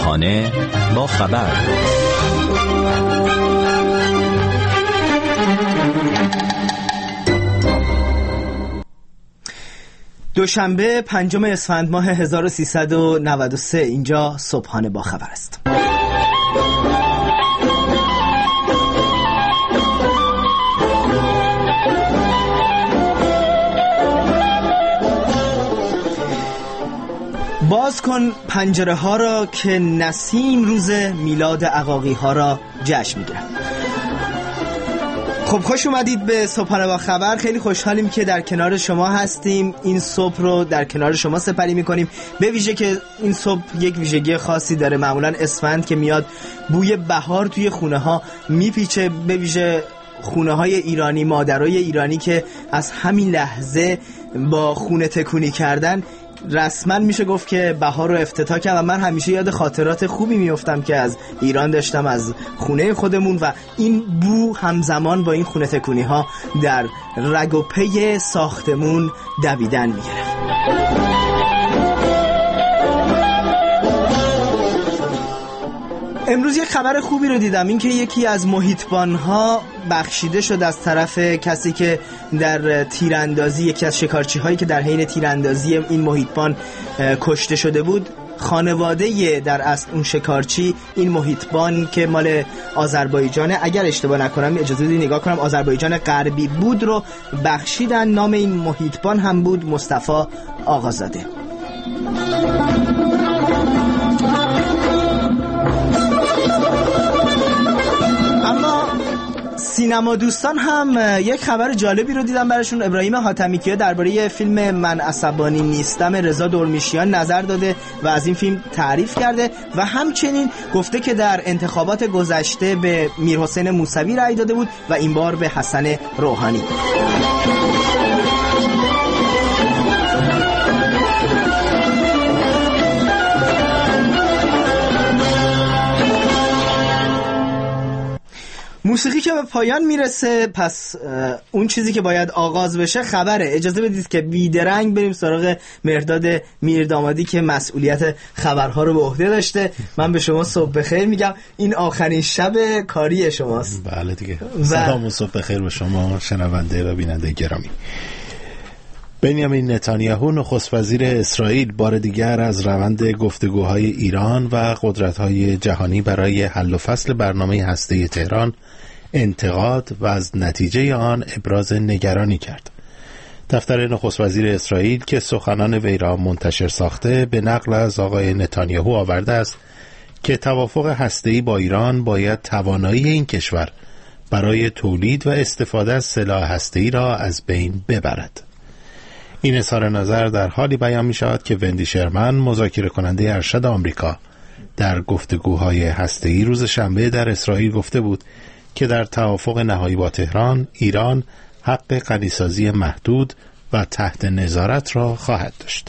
صبحانه با خبر. دوشنبه 5 اسفند ماه 1393 اینجا صبحانه با خبر است. باز کن پنجره ها را که نسیم روز میلاد عقاقی ها را جشن میگیرد. خب خوش اومدید به صبحانه با خبر. خیلی خوشحالیم که در کنار شما هستیم. این صبح رو در کنار شما سپری میکنیم، به ویژه که این صبح یک ویژگی خاصی داره. معمولا اسفند که میاد بوی بهار توی خونه ها میپیچه، به ویژه خونه های ایرانی، مادرای ایرانی که از همین لحظه با خونه تکونی کردن رسما میشه گفت که بهار رو افتتاح کرد. و من همیشه یاد خاطرات خوبی میافتم که از ایران داشتم، از خونه خودمون، و این بو همزمان با این خونه تکونی ها در رگ و پی ساختمون دویدن میگرفت. امروز یک خبر خوبی رو دیدم، این که یکی از محیطبان‌ها بخشیده شد از طرف کسی که در تیراندازی، یکی از شکارچی هایی که در حین تیراندازی این محیطبان کشته شده بود. خانواده در اصل اون شکارچی این محیطبان که مال آذربایجان، اگر اشتباه نکنم اجازه بدید نگاه کنم، آذربایجان غربی بود، رو بخشیدن. نام این محیطبان هم بود مصطفی آقازاده. سینما دوستان هم یک خبر جالبی رو دیدم براشون. ابراهیم حاتمیکیا درباره فیلم من عصبانی نیستم رضا دورمیشیان نظر داده و از این فیلم تعریف کرده و همچنین گفته که در انتخابات گذشته به میرحسین موسوی رأی داده بود و این بار به حسن روحانی. موسیقی که به پایان میرسه، پس اون چیزی که باید آغاز بشه خبره. اجازه بدید که بیدرنگ بریم سراغ مرداد میردامادی که مسئولیت خبرها رو به عهده داشته. من به شما صبح بخیر میگم، این آخرین شب کاری شماست. بله دیگه. سلام و صبح بخیر به شما شنونده و بیننده گرامی. بنیامین نتانیاهو نخست وزیر اسرائیل بار دیگر از روند گفتگوهای ایران و قدرت‌های جهانی برای حل و فصل برنامه هسته‌ای تهران انتقاد و از نتیجه آن ابراز نگرانی کرد. دفتر نخست وزیر اسرائیل که سخنان وی را منتشر ساخته به نقل از آقای نتانیاهو آورده است که توافق هسته‌ای با ایران باید توانایی این کشور برای تولید و استفاده از سلاح هسته‌ای را از بین ببرد. این اظهار نظر در حالی بیان می شود که وندی شرمن، مذاکره کننده ارشد آمریکا، در گفتگوهای هسته‌ای روز شنبه در اسرائیل گفته بود که در توافق نهایی با تهران، ایران حق غنیسازی محدود و تحت نظارت را خواهد داشت.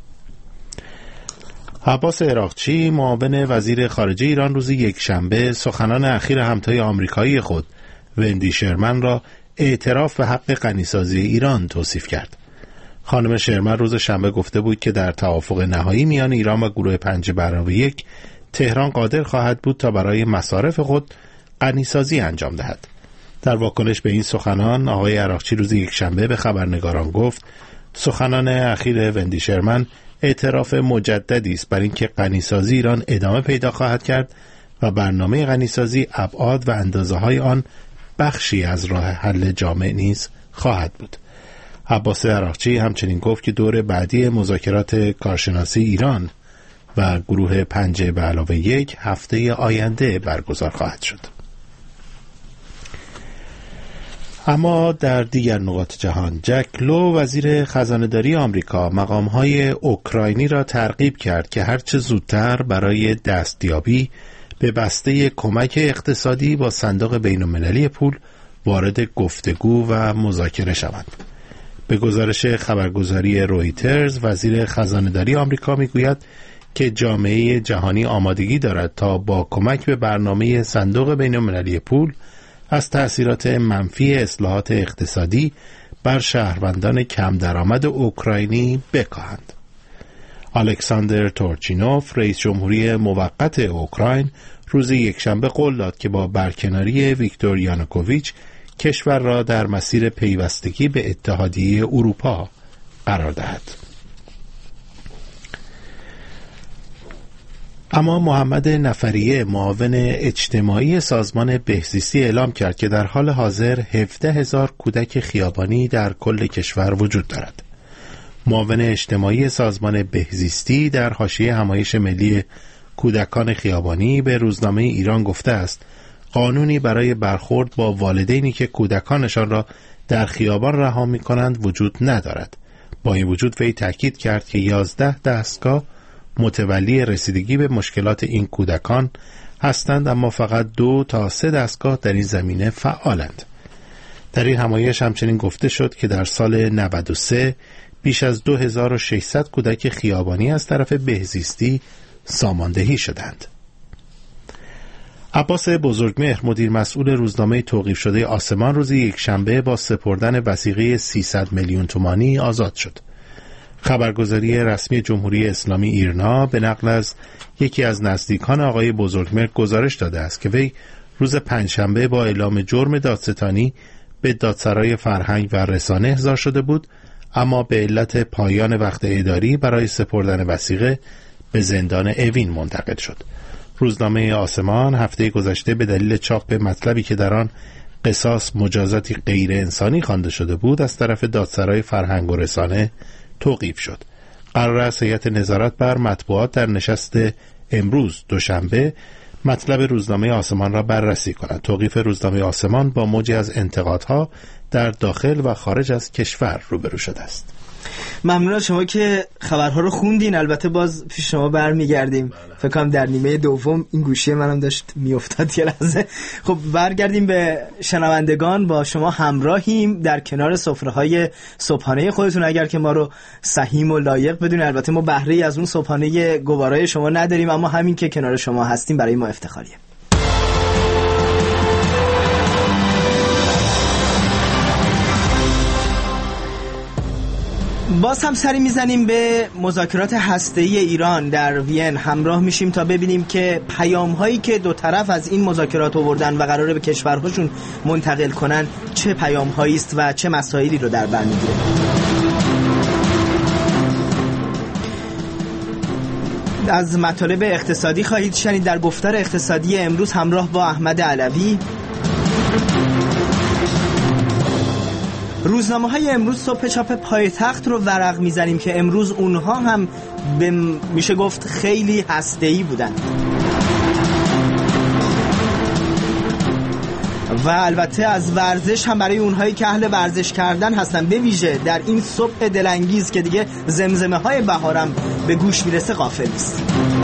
عباس عراقچی، معاون وزیر خارجه ایران، روز یکشنبه سخنان اخیر همتای آمریکایی خود وندی شرمن را اعتراف به حق غنیسازی ایران توصیف کرد. خانم شرمن روز شنبه گفته بود که در توافق نهایی میان ایران و گروه 5+1 تهران قادر خواهد بود تا برای مصارف خود غنیسازی انجام دهد. در واکنش به این سخنان، آقای عراقچی روز یکشنبه به خبرنگاران گفت سخنان اخیر وندی شرمن اعتراف مجددی است بر اینکه غنیسازی ایران ادامه پیدا خواهد کرد و برنامه غنیسازی ابعاد و اندازه‌های آن بخشی از راه حل جامع نیز خواهد بود. عباس عراقچی همچنین گفت که دور بعدی مذاکرات کارشناسی ایران و گروه 5+1 هفته آینده برگزار خواهد شد. اما در دیگر نقاط جهان، جک لو وزیر خزانه‌داری آمریکا مقام‌های اوکراینی را ترغیب کرد که هرچه زودتر برای دستیابی به بسته کمک اقتصادی با صندوق بین‌المللی پول وارد گفتگو و مذاکره شوند. به گزارش خبرگزاری رویترز، وزیر خزانه‌داری آمریکا میگوید که جامعه جهانی آمادگی دارد تا با کمک به برنامه صندوق بین‌المللی پول از تأثیرات منفی اصلاحات اقتصادی بر شهروندان کم درآمد اوکراینی بکاهند. الکساندر تورچینوف رئیس جمهوری موقت اوکراین روز یکشنبه قول داد که با برکناری ویکتور یانوکوویچ کشور را در مسیر پیوستگی به اتحادیه اروپا قرار دهد. اما محمد نفریه معاون اجتماعی سازمان بهزیستی اعلام کرد که در حال حاضر 17,000 کودک خیابانی در کل کشور وجود دارد. معاون اجتماعی سازمان بهزیستی در حاشیه همایش ملی کودکان خیابانی به روزنامه ایران گفته است قانونی برای برخورد با والدینی که کودکانشان را در خیابان رها می‌کنند وجود ندارد. با این وجود وی تاکید کرد که 11 دستگاه متولی رسیدگی به مشکلات این کودکان هستند، اما فقط 2 تا 3 دستگاه در این زمینه فعالند. در این همایش همچنین گفته شد که در سال 93 بیش از 2600 کودک خیابانی از طرف بهزیستی ساماندهی شدند. عباس بزرگمهر مدیر مسئول روزنامه توقیف شده آسمان روز یکشنبه با سپردن وثیقه 300 میلیون تومانی آزاد شد. خبرگزاری رسمی جمهوری اسلامی ایرنا به نقل از یکی از نزدیکان آقای بزرگمهر گزارش داده است که وی روز پنجشنبه با اعلام جرم دادستانی به دادسرای فرهنگ و رسانه احضار شده بود، اما به علت پایان وقت اداری برای سپردن وثیقه به زندان اوین منتقل شد. روزنامه آسمان هفته گذشته به دلیل چاپ مطلبی که در آن قصاص مجازاتی غیر انسانی خوانده شده بود از طرف دادسرای فرهنگ و رسانه توقیف شد. قرار است هیئت نظارت بر مطبوعات در نشست امروز دوشنبه مطلب روزنامه آسمان را بررسی کند. توقیف روزنامه آسمان با موجی از انتقادها در داخل و خارج از کشور روبرو شده است. ممنون از شما که خبرها رو خوندین. البته باز پیش شما برمیگردیم. فکر کنم در نیمه دوم این گوشی منم داشت میافتاد یه لحظه. خب برگردیم به شنوندگان. با شما همراهیم در کنار سفره‌های صبحانه خودتون. اگر که ما رو سهیم و لایق بدونید، البته ما بهره‌ای از اون صبحانه گوارای شما نداریم، اما همین که کنار شما هستیم برای ما افتخاریه. باز هم سری میزنیم به مذاکرات هسته‌ای ایران در وین. همراه میشیم تا ببینیم که پیام‌هایی که دو طرف از این مذاکرات آوردن و قراره به کشورهاشون منتقل کنن چه پیام‌هایی است و چه مسائلی رو در بر میگیره. از مطالب اقتصادی خواهید شنید در گفتار اقتصادی امروز همراه با احمد علوی. روزنامه‌های امروز صبح چاپ پایتخت رو ورق میزنیم که امروز اونها هم میشه گفت خیلی هسته‌ای بودن. و البته از ورزش هم برای اونهایی که اهل ورزش کردن هستن، به ویژه در این صبح دلانگیز که دیگه زمزمه‌های بهارم به گوش میرسه غافل نیست.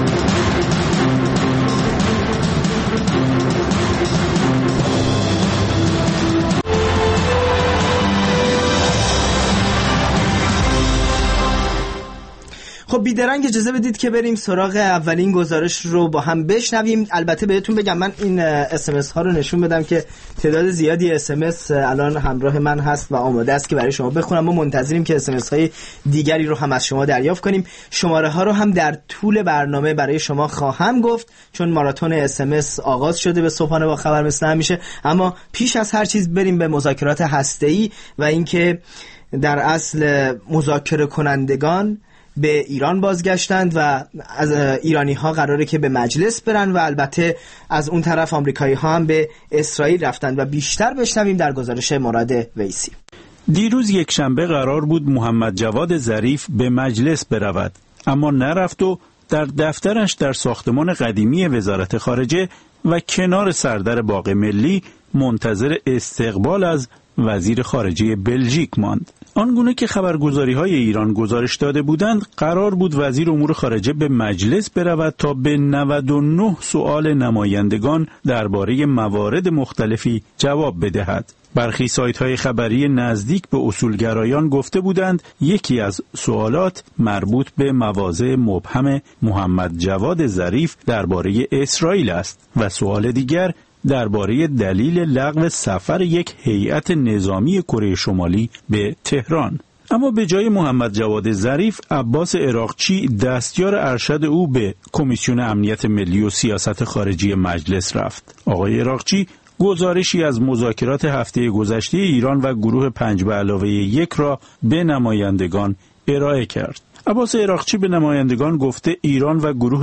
خب بیدرنگ اجازه بدید که بریم سراغ اولین گزارش رو با هم بشنویم. البته بهتون بگم من این SMS ها رو نشون بدم که تعداد زیادی SMS الان همراه من هست و آماده است که برای شما بخونم. ما منتظریم که SMS های دیگری رو هم از شما دریافت کنیم. شماره ها رو هم در طول برنامه برای شما خواهم گفت، چون ماراتون SMS آغاز شده به صبحانه با خبر مثل همیشه. اما پیش از هر چیز بریم به مذاکرات هسته‌ای و اینکه در اصل مذاکره کنندگان به ایران بازگشتند و از ایرانی ها قراره که به مجلس برن و البته از اون طرف آمریکایی ها هم به اسرائیل رفتند و بیشتر بشنویم در گزارش مراد ویسی. دیروز یک شنبه قرار بود محمد جواد ظریف به مجلس برود، اما نرفت و در دفترش در ساختمان قدیمی وزارت خارجه و کنار سردر باغ ملی منتظر استقبال از وزیر خارجه بلژیک ماند. آنگونه که خبرگزاری‌های ایران گزارش داده بودند، قرار بود وزیر امور خارجه به مجلس برود تا به 99 سؤال نمایندگان درباره موارد مختلفی جواب بدهد. برخی سایت‌های خبری نزدیک به اصولگرایان گفته بودند یکی از سوالات مربوط به مواضع مبهم محمد جواد ظریف درباره اسرائیل است و سوال دیگر درباره دلیل لغو سفر یک هیئت نظامی کره شمالی به تهران. اما به جای محمد جواد ظریف، عباس عراقچی دستیار ارشد او به کمیسیون امنیت ملی و سیاست خارجی مجلس رفت. آقای عراقچی گزارشی از مذاکرات هفته گذشته ایران و گروه 5+1 را به نمایندگان ارائه کرد. عباس عراقچی به نمایندگان گفته ایران و گروه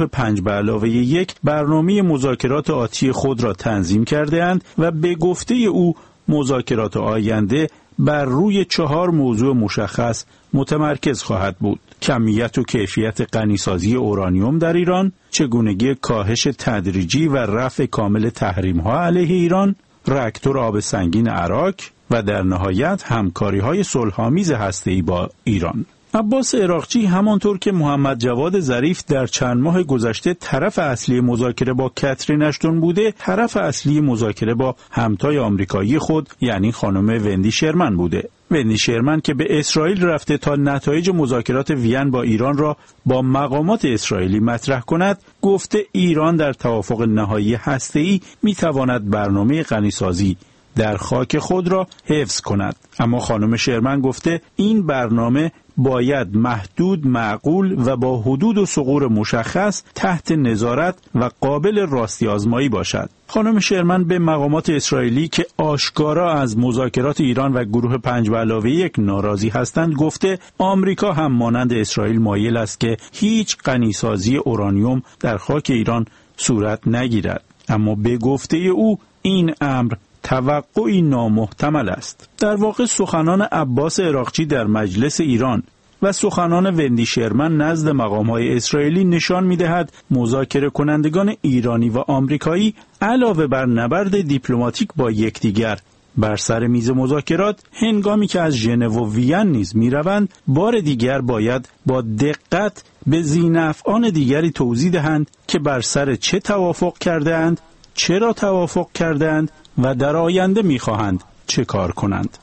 5+1 برنامه مذاکرات آتی خود را تنظیم کرده اند و به گفته او مذاکرات آینده بر روی 4 موضوع مشخص متمرکز خواهد بود: کمیت و کیفیت غنیسازی اورانیوم در ایران، چگونگی کاهش تدریجی و رفع کامل تحریم‌ها علیه ایران، راکتور آب سنگین عراق و در نهایت همکاری‌های صلح‌آمیز هسته‌ای با ایران. عباس عراقچی همانطور که محمد جواد ظریف در چند ماه گذشته طرف اصلی مذاکره با کاترین اشتون بوده، طرف اصلی مذاکره با همتای آمریکایی خود یعنی خانم وندی شرمن بوده. وندی شرمن که به اسرائیل رفته تا نتایج مذاکرات وین با ایران را با مقامات اسرائیلی مطرح کند، گفته ایران در توافق نهایی هسته‌ای می‌تواند برنامه غنیسازی در خاک خود را حفظ کند. اما خانم شرمن گفته این برنامه باید محدود، معقول و با حدود و ثغور مشخص تحت نظارت و قابل راستی آزمایی باشد. خانم شرمن به مقامات اسرائیلی که آشکارا از مذاکرات ایران و گروه 5+1 ناراضی هستند گفته آمریکا هم مانند اسرائیل مایل است که هیچ غنیسازی اورانیوم در خاک ایران صورت نگیرد. اما به گفته او این امر توقعی نامحتمل است. در واقع سخنان عباس عراقچی در مجلس ایران و سخنان وندی شرمن نزد مقام‌های اسرائیلی نشان می‌دهد مذاکره کنندگان ایرانی و آمریکایی علاوه بر نبرد دیپلماتیک با یکدیگر بر سر میز مذاکرات، هنگامی که از ژنو و وین نیز می‌روند، بار دیگر باید با دقت به ذی‌نفعان دیگری توضیح دهند که بر سر چه توافق کرده‌اند، چرا توافق کرده‌اند و در آینده می‌خواهند چه کار کنند.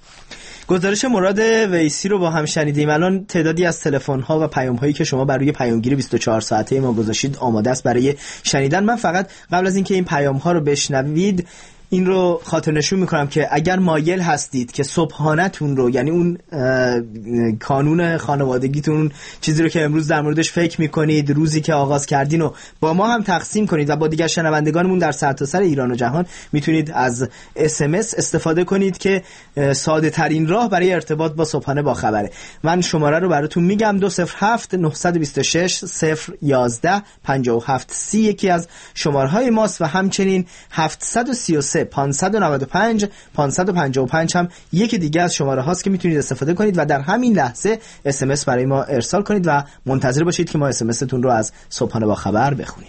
گزارش مراد ویسی رو با هم شنیدیم. الان تعدادی از تلفن‌ها و پیام‌هایی که شما بر روی پیامگیر 24 ساعته ما گذاشتید آماده است برای شنیدن. من فقط قبل از اینکه این پیام‌ها رو بشنوید این رو خاطر نشون میکنم که اگر مایل هستید که صبحانه‌تون رو، یعنی اون کانون خانوادگیتون، چیزی رو که امروز در موردش فکر میکنید، روزی که آغاز کردین رو با ما هم تقسیم کنید و با دیگر شنوندگانمون در سرتاسر ایران و جهان، میتونید از SMS استفاده کنید که ساده ترین راه برای ارتباط با صبحانه با خبره. من شماره رو براتون میگم: 207 926 011 5730 یکی از شماره های ماست و همچنین 733 595 555 هم یکی دیگه از شماره هاست که میتونید استفاده کنید و در همین لحظه SMS برای ما ارسال کنید و منتظر باشید که ما SMS تون رو از صبحانه با خبر بخونیم.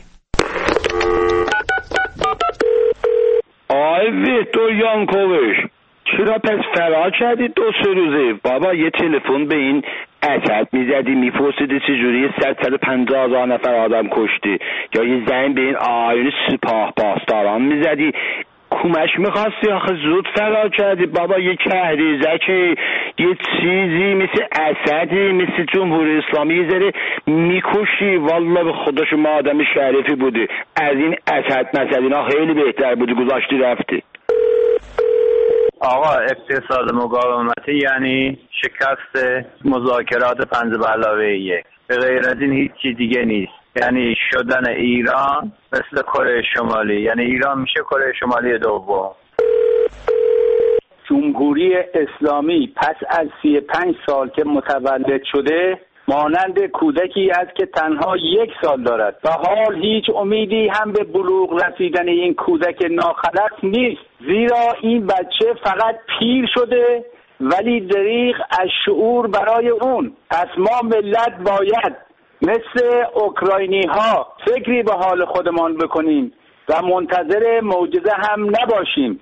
آی ویکتور یانکوویچ، چرا پس فرار کردی 2-3 روزه؟ بابا یه تلفن به این اسد میزدی میپرسیدی چجوری 150,000 نفر آدم کشتی، یا یه زنگ به این آیون سپاه پاسداران میزدی کمش میخواستی؟ آخه زود فرار کردی بابا. یه کهریزکی، یه چیزی مثل اسدی، مثل جمهوری اسلامی یه ذره میکشی. والله به خدا شما آدم شریفی بودی، از این اسد مسدینا خیلی بهتر بودی، گذاشتی رفتی. آقا اقتصاد مقاومتی یعنی شکست مذاکرات 5+1. به غیر از این هیچی دیگه نیست. یعنی شدن ایران مثل کره شمالی، یعنی ایران میشه کره شمالی دوم. جمهوری اسلامی پس از 35 سال که متولد شده مانند کودکی است که تنها 1 سال دارد و حال هیچ امیدی هم به بلوغ رسیدن این کودک ناخلق نیست، زیرا این بچه فقط پیر شده ولی دریغ از شعور برای اون. پس ما ملت باید مثل اوکراینی ها فکری به حال خودمان بکنیم و منتظر معجزه هم نباشیم.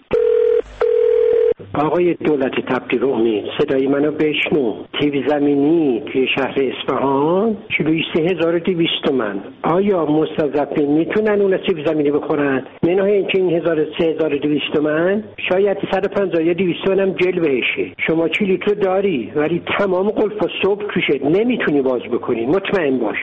آقای دولت تبدیل امید، صدای منو بشنو. تیوی زمینی توی شهر اصفهان کیلویی 3200 تومن. آیا مستضعفین میتونن اون تیوی زمینی بخورن؟ منهای اینکه این 3200 تومن شاید 150 یا 200 تومن هم جل بهشه. شما کلیتو داری ولی تمام قلف و صبح توشه نمیتونی باز بکنی، مطمئن باش.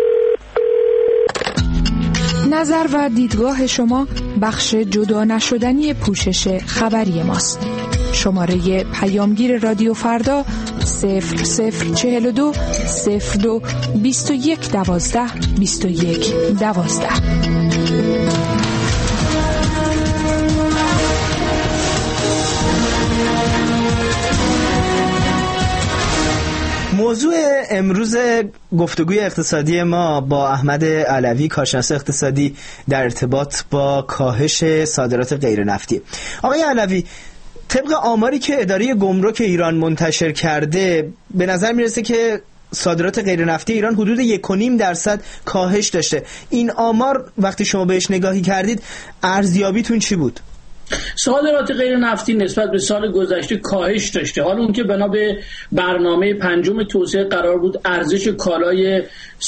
نظر و دیدگاه شما بخش جدا نشدنی پوشش خبری ماست. شماره پیامگیر رادیو فردا 0042 02 21 12 21 12. موضوع امروز گفتگوی اقتصادی ما با احمد علوی، کارشناس اقتصادی، در ارتباط با کاهش صادرات غیر نفتی. آقای علوی، طبق آماری که اداره گمرک ایران منتشر کرده به نظر میرسه که صادرات غیر نفتی ایران حدود 1.5% کاهش داشته. این آمار وقتی شما بهش نگاهی کردید ارزیابیتون چی بود؟ صادرات غیر نفتی نسبت به سال گذشته کاهش داشته. حالا اون که بنا به برنامه پنجم توسعه قرار بود ارزش کالای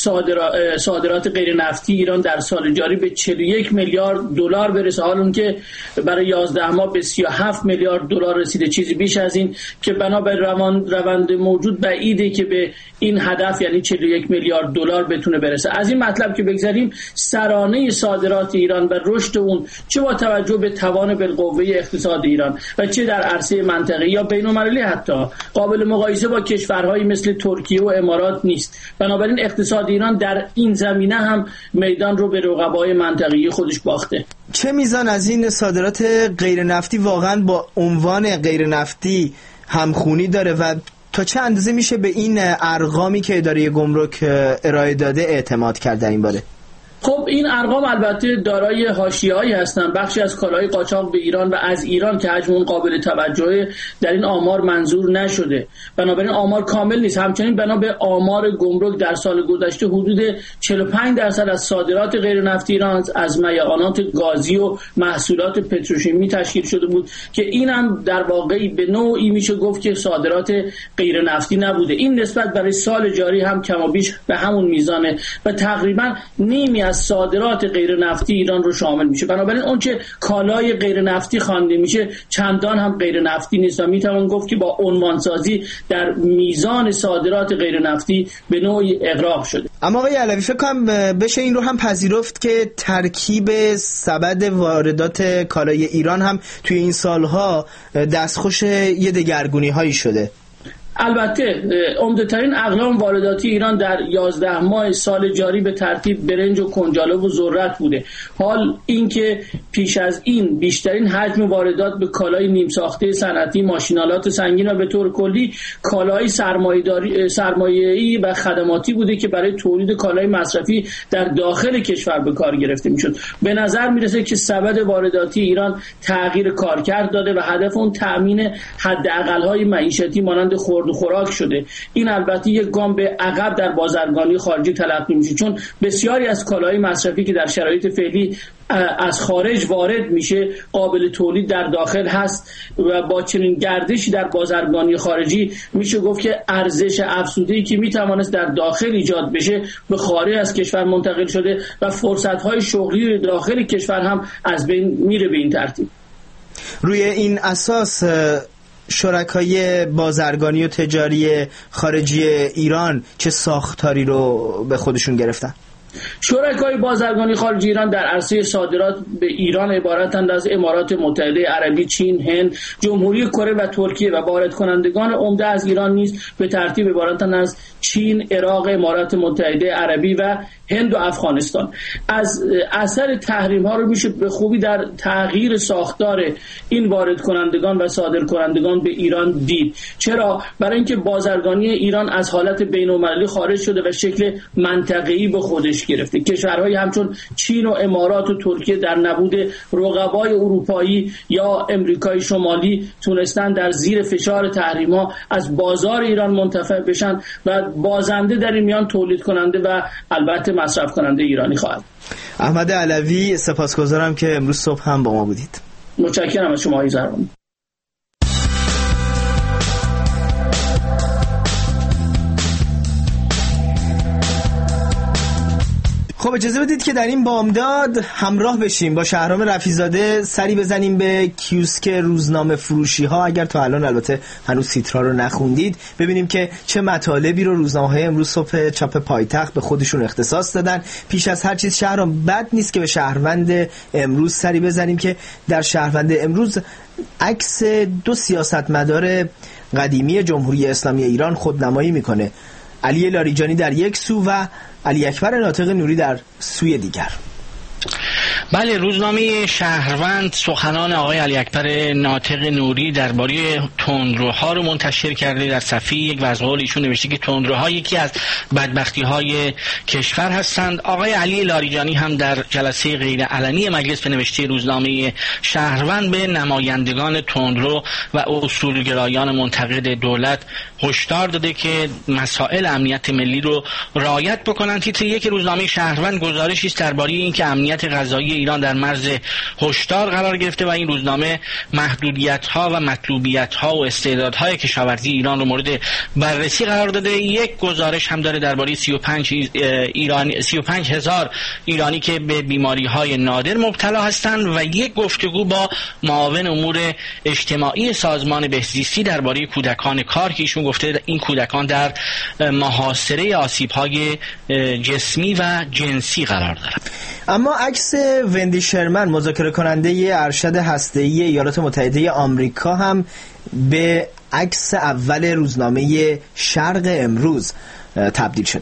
صادرات غیر نفتی ایران در سال جاری به 41 میلیارد دلار برسه، حالا اون که برای 11 ماه به 37 میلیارد دلار رسیده، چیزی بیش از این که بنا به روند موجود بعیده که به این هدف یعنی 41 میلیارد دلار بتونه برسه. از این مطلب که بگذاریم، سرانه صادرات ایران و رشد اون چه با توجه به توان بالقوه اقتصاد ایران و چه در عرصه منطقه‌ای یا بین‌المللی حتی قابل مقایسه با کشورهایی مثل ترکیه و امارات نیست. بنابراین اقتصاد ایران در این زمینه هم میدان رو به رقبای منطقه‌ای خودش باخته. چه میزان از این صادرات غیر نفتی واقعا با عنوان غیر نفتی همخونی داره و تا چه اندازه میشه به این ارقامی که اداره گمرک ارائه داده اعتماد کرد در این باره؟ خب این ارقام البته دارای حاشیه‌ای هستند. بخشی از کالای قاچاق به ایران و از ایران که حجم اون قابل توجهه در این آمار منظور نشده، بنابراین آمار کامل نیست. همچنین بنا به آمار گمرک در سال گذشته حدود 45% از صادرات غیر نفتی ایران از میعانات گازی و محصولات پتروشیمی تشکیل شده بود که این هم در واقع به نوعی میشه گفت که صادرات غیر نفتی نبوده. این نسبت برای سال جاری هم کم و بیش به همون میزانه و تقریبا نیمی از صادرات غیر نفتی ایران رو شامل میشه. بنابراین اون چه کالای غیر نفتی خوانده میشه چندان هم غیر نفتی نیست و میتوان گفت که با عنوانسازی در میزان صادرات غیر نفتی به نوعی اغراق شده. اما آقای علوی، فکر کنم بشه این رو هم پذیرفت که ترکیب سبد واردات کالای ایران هم توی این سالها دستخوش یه دگرگونی هایی شده. البته عمده‌ترین اقلام وارداتی ایران در 11 ماه سال جاری به ترتیب برنج و کنجاله و ذرت بوده. حال اینکه پیش از این بیشترین حجم واردات به کالای نیم ساخته صنعتی، ماشینالات سنگین و به طور کلی کالای سرمایه‌ای و خدماتی بوده که برای تولید کالای مصرفی در داخل کشور به کار گرفته میشد. به نظر میرسه که سبد وارداتی ایران تغییر کارکرد داده و هدف اون تأمین حداقل‌های معیشتی مانند خورد و خوراک شده. این البته یک گام به عقب در بازرگانی خارجی تلقی میشه، چون بسیاری از کالای مصرفی که در شرایط فعلی از خارج وارد میشه قابل تولید در داخل هست و با چنین گردشی در بازرگانی خارجی میشه گفت که ارزش افزوده‌ای که میتوانست در داخل ایجاد بشه به خارج از کشور منتقل شده و فرصت‌های شغلی داخل کشور هم از بین میره. به این ترتیب روی این اساس شرکای بازرگانی و تجاری خارجی ایران چه ساختاری رو به خودشون گرفتن؟ شرکای بازرگانی خارجی ایران در عرصه صادرات به ایران عبارتند از امارات متحده عربی، چین، هند، جمهوری کره و ترکیه و وارد کنندگان عمده از ایران نیز به ترتیب عبارتند از چین، عراق، امارات متحده عربی و هند و افغانستان. از اثر تحریم ها رو میشه به خوبی در تغییر ساختار این وارد کنندگان و صادر کنندگان به ایران دید. چرا؟ برای اینکه بازرگانی ایران از حالت بین‌المللی خارج شده و شکل منطقه‌ای به خودش گرفته. کشورهایی همچون چین و امارات و ترکیه در نبود رقبای اروپایی یا امریکای شمالی تونستن در زیر فشار تحریم ها از بازار ایران منتفع بشن و بازنده در این میان تولید کننده و البته مصرف کننده ایرانی خواهد. احمد علوی، سپاسگزارم که امروز صبح هم با ما بودید. متشکرم از شما آقای زربانی. خب اجازه بدید که در این بامداد همراه بشیم با شهرام رفیع‌زاده، سری بزنیم به کیوسک روزنامه فروشی ها، اگر تا الان البته هنوز تیترها رو نخوندید، ببینیم که چه مطالبی رو روزنامه‌های امروز صبح چاپ پایتخت به خودشون اختصاص دادن. پیش از هر چیز شهرام، بد نیست که به شهروند امروز سری بزنیم که در شهروند امروز عکس دو سیاستمدار قدیمی جمهوری اسلامی ایران خودنمایی میکنه، علی لاریجانی در یک سو و علی اکبر ناطق نوری در سوی دیگر. بله، روزنامه شهروند سخنان آقای علی اکبر ناطق نوری درباره تندروها رو منتشر کرده. در صفحه یک از قول ایشون نوشته که تندروها یکی از بدبختی‌های کشور هستند. آقای علی لاریجانی هم در جلسه غیر علنی مجلس به نوشته روزنامه شهروند به نمایندگان تندرو و اصولگرایان منتقد دولت هشدار داده که مسائل امنیت ملی رو رعایت بکنند. تیتر یک روزنامه شهروند گزارشی است درباره اینکه امنیت غذایی ایران در مرز هشدار قرار گرفته و این روزنامه محدودیت‌ها و مطلوبیت‌ها و استعدادهای کشاورزی ایران رو مورد بررسی قرار داده. یک گزارش هم داره درباره 35,000 ایرانی که به بیماری‌های نادر مبتلا هستند و یک گفتگو با معاون امور اجتماعی سازمان بهزیستی درباره کودکان کار که ایشون گفته این کودکان در محاصره آسیب‌های جسمی و جنسی قرار دارند. اما عکس وندی شرمن مذاکره کننده ارشد هسته‌ای ایالات متحده آمریکا هم به عکس اول روزنامه شرق امروز تبدیل شد.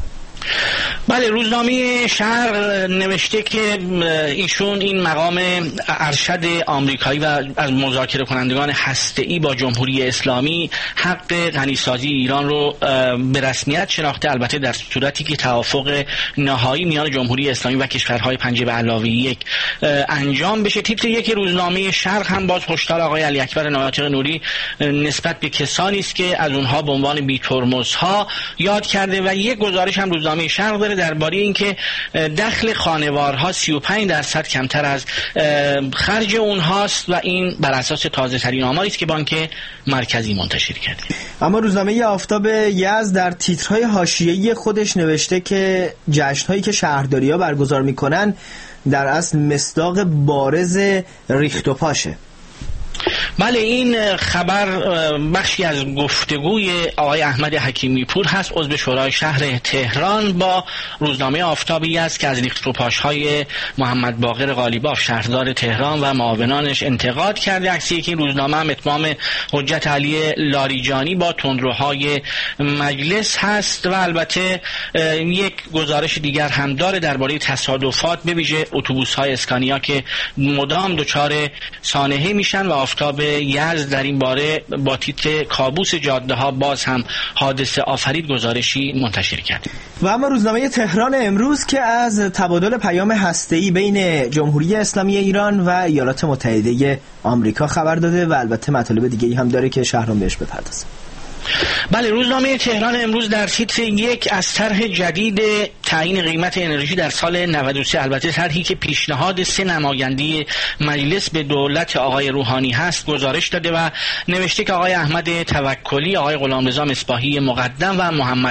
بله، روزنامه شرق نوشته که ایشون این مقام ارشد آمریکایی و از مذاکره کنندگان هسته‌ای با جمهوری اسلامی حق غنیسازی ایران رو به رسمیت شناخته، البته در صورتی که توافق نهایی میان جمهوری اسلامی و کشورهای 5+1 انجام بشه. تیتر یک روزنامه شرق هم باز هشدار آقای علی اکبر ناطق نوری نسبت به کسانی است که از اونها به عنوان بی‌ترمزها یاد کرده و یک گزارش هم روزنامه شرق داره درباره اینکه دخل خانوارها 35% کمتر از خرج اونهاست و این بر اساس تازه ترین آماری است که بانک مرکزی منتشر کرده. اما روزنامه آفتاب یزد در تیترهای حاشیه‌ای خودش نوشته که جشن‌هایی که شهرداری‌ها برگزار می‌کنن در اصل مصداق بارز ریخت و پاشه. بله، این خبر بخشی از گفتگوی آقای احمد حکیمی پور هست، عضو شورای شهر تهران، با روزنامه آفتابی است که از ریخت و پاش‌های محمد باقر قالیباف شهردار تهران و معاونانش انتقاد کرده. عکسی که این روزنامه هم اتمام حجت علی لاریجانی با تندروهای مجلس هست و البته یک گزارش دیگر هم داره درباره تصادفات به ویژه اتوبوس‌های اسکانیا که مدام دچار سانحه میشن و آفتاب یزد در این باره با تیتر کابوس جاده ها باز هم حادثه آفرید گزارشی منتشر کرد. و اما روزنامه تهران امروز که از تبادل پیام هسته‌ای بین جمهوری اسلامی ایران و ایالات متحده آمریکا خبر داده و البته مطالب دیگه‌ای هم داره که شهرام بهش بپردازه. بله، روزنامه تهران امروز در تیتر یک از طرح جدید تعیین قیمت انرژی در سال 93، البته طرحی که پیشنهاد 3 نماینده مجلس به دولت آقای روحانی هست، گزارش داده و نوشته که آقای احمد توکلی، آقای غلامرضا مصباحی مقدم و محمد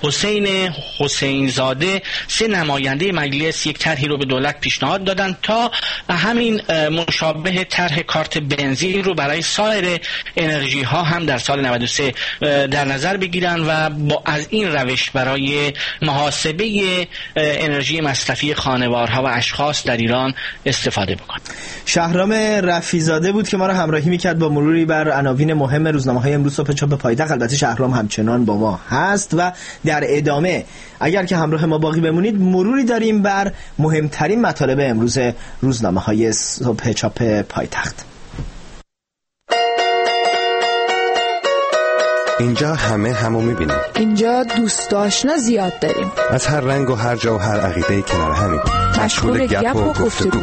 حسین زاده 3 نماینده مجلس یک طرحی رو به دولت پیشنهاد دادند تا همین مشابه طرح کارت بنزین رو برای سایر انرژی ها هم در سال 93 در نظر بگیرن و از این روش برای محاسبه انرژی مصرفی خانوارها و اشخاص در ایران استفاده بکنن. شهرام رفیزاده بود که ما را همراهی میکرد با مروری بر عناوین مهم روزنامه‌های امروز صبح چاپ پایتخت. البته شهرام همچنان با ما هست و در ادامه اگر که همراه ما باقی بمونید مروری داریم بر مهمترین مطالب امروز روزنامه‌های صبح چاپ پایتخت. اینجا همه همو میبینیم. اینجا دوست آشنا زیاد داریم. از هر رنگ و هر جا و هر عقیده کنار همیم. مشغول گپ و گفتگو.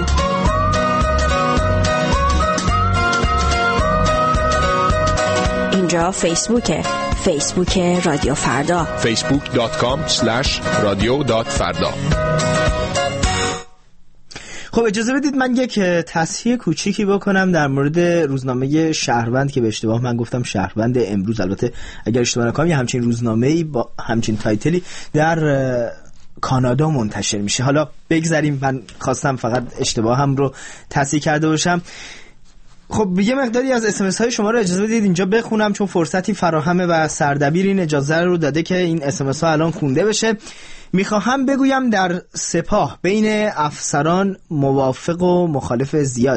اینجا فیسبوک رادیو فردا. facebook.com/radio.farda. خب اجازه بدید من یک تصحیح کوچیکی بکنم در مورد روزنامه شهروند که به اشتباه من گفتم شهروند امروز. البته اگر اشتباه نکنم یه همچین روزنامه‌ای با همچین تایتلی در کانادا منتشر میشه. حالا بگذاریم، من خواستم فقط اشتباه هم رو تصحیح کرده باشم. خب یه مقداری از SMS های شما رو اجازه بدید اینجا بخونم چون فرصتی فراهمه و سردبیر این اجازه رو داده که این SMS ها الان خونده بشه. میخواهم بگویم در سپاه بین افسران موافق و مخالف زیادی است.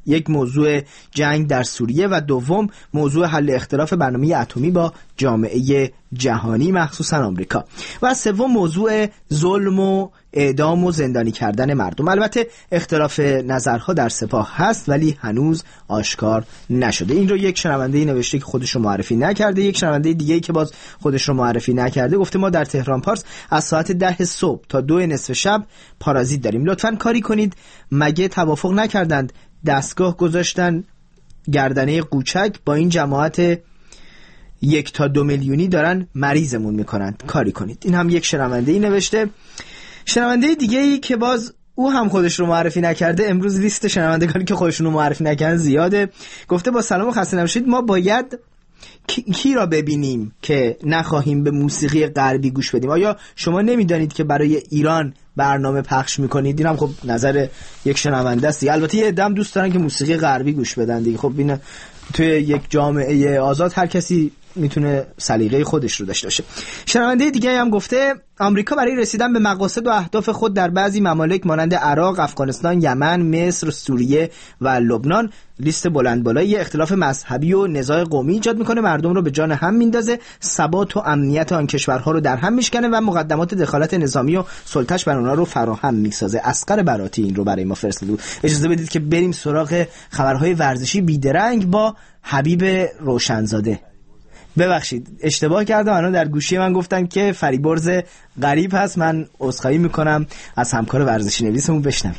یک موضوع جنگ در سوریه و دوم موضوع حل اختلاف برنامه اتمی با جامعه جهانی مخصوصا آمریکا و سوم موضوع ظلم و اعدام و زندانی کردن مردم. البته اختلاف نظرها در سپاه هست ولی هنوز آشکار نشده. این رو یک شنونده نوشته که خودش رو معرفی نکرده. یک شنونده دیگه‌ای که باز خودش رو معرفی نکرده گفته ما در تهران پارس از ساعت 10 صبح تا 2 نصف شب پارازیت داریم، لطفاً کاری کنید. مگه توافق نکردند دستگاه گذاشتن گردنه قوچک با این جماعت 1 تا 2 میلیونی دارن مریضمون میکنن، کاری کنید. این هم یک شنونده‌ای نوشته. شنونده دیگه‌ای که باز او هم خودش رو معرفی نکرده، امروز لیست شنوندگانی که خودشون رو معرفی نکردن زیاده، گفته با سلام و خسته نباشید، ما باید کی را ببینیم که نخواهیم به موسیقی غربی گوش بدیم؟ آیا شما نمیدانید که برای ایران برنامه پخش میکنید؟ این هم خب نظر یک شنونده است. البته یه عده‌ام دوست دارن که موسیقی غربی گوش بدن دیگه. خب این توی یک جامعه آزاد هر کسی میتونه سلیقه خودش رو داشته باشه. شنونده دیگه هم گفته آمریکا برای رسیدن به مقاصد و اهداف خود در بعضی ممالک مانند عراق، افغانستان، یمن، مصر، سوریه و لبنان لیست بلند بالایی اختلاف مذهبی و نزاع قومی ایجاد میکنه، مردم رو به جان هم میندازه، ثبات و امنیت آن کشورها رو در هم میشکنه و مقدمات دخالت نظامی و سلطش بر اونها رو فراهم میسازه. اصغر براتی این رو برای ما فرستاد. اجازه بدید که بریم سراغ خبرهای ورزشی بیدرنگ با حبیب روشنزاده. ببخشید اشتباه کردم، الان در گوشی من گفتن که فریبرز غریب هست. من عذرخواهی میکنم از همکار ورزشی نویسمون. بشنویم.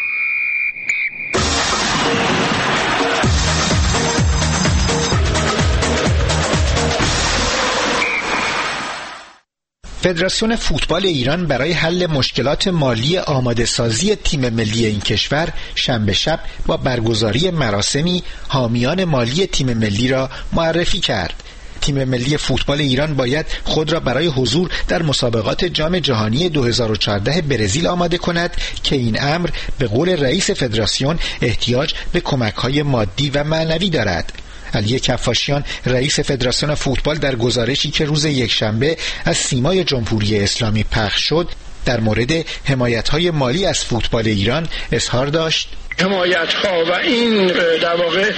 فدراسیون فوتبال ایران برای حل مشکلات مالی آماده سازی تیم ملی این کشور شنبه شب با برگزاری مراسمی حامیان مالی تیم ملی را معرفی کرد. تیم ملی فوتبال ایران باید خود را برای حضور در مسابقات جام جهانی 2014 برزیل آماده کند که این امر به قول رئیس فدراسیون احتیاج به کمک‌های مادی و معنوی دارد. علی کفاشیان رئیس فدراسیون فوتبال در گزارشی که روز یکشنبه از سیمای جمهوری اسلامی پخش شد در مورد حمایت‌های مالی از فوتبال ایران اظهار داشت: حمایت‌ها و این در واقع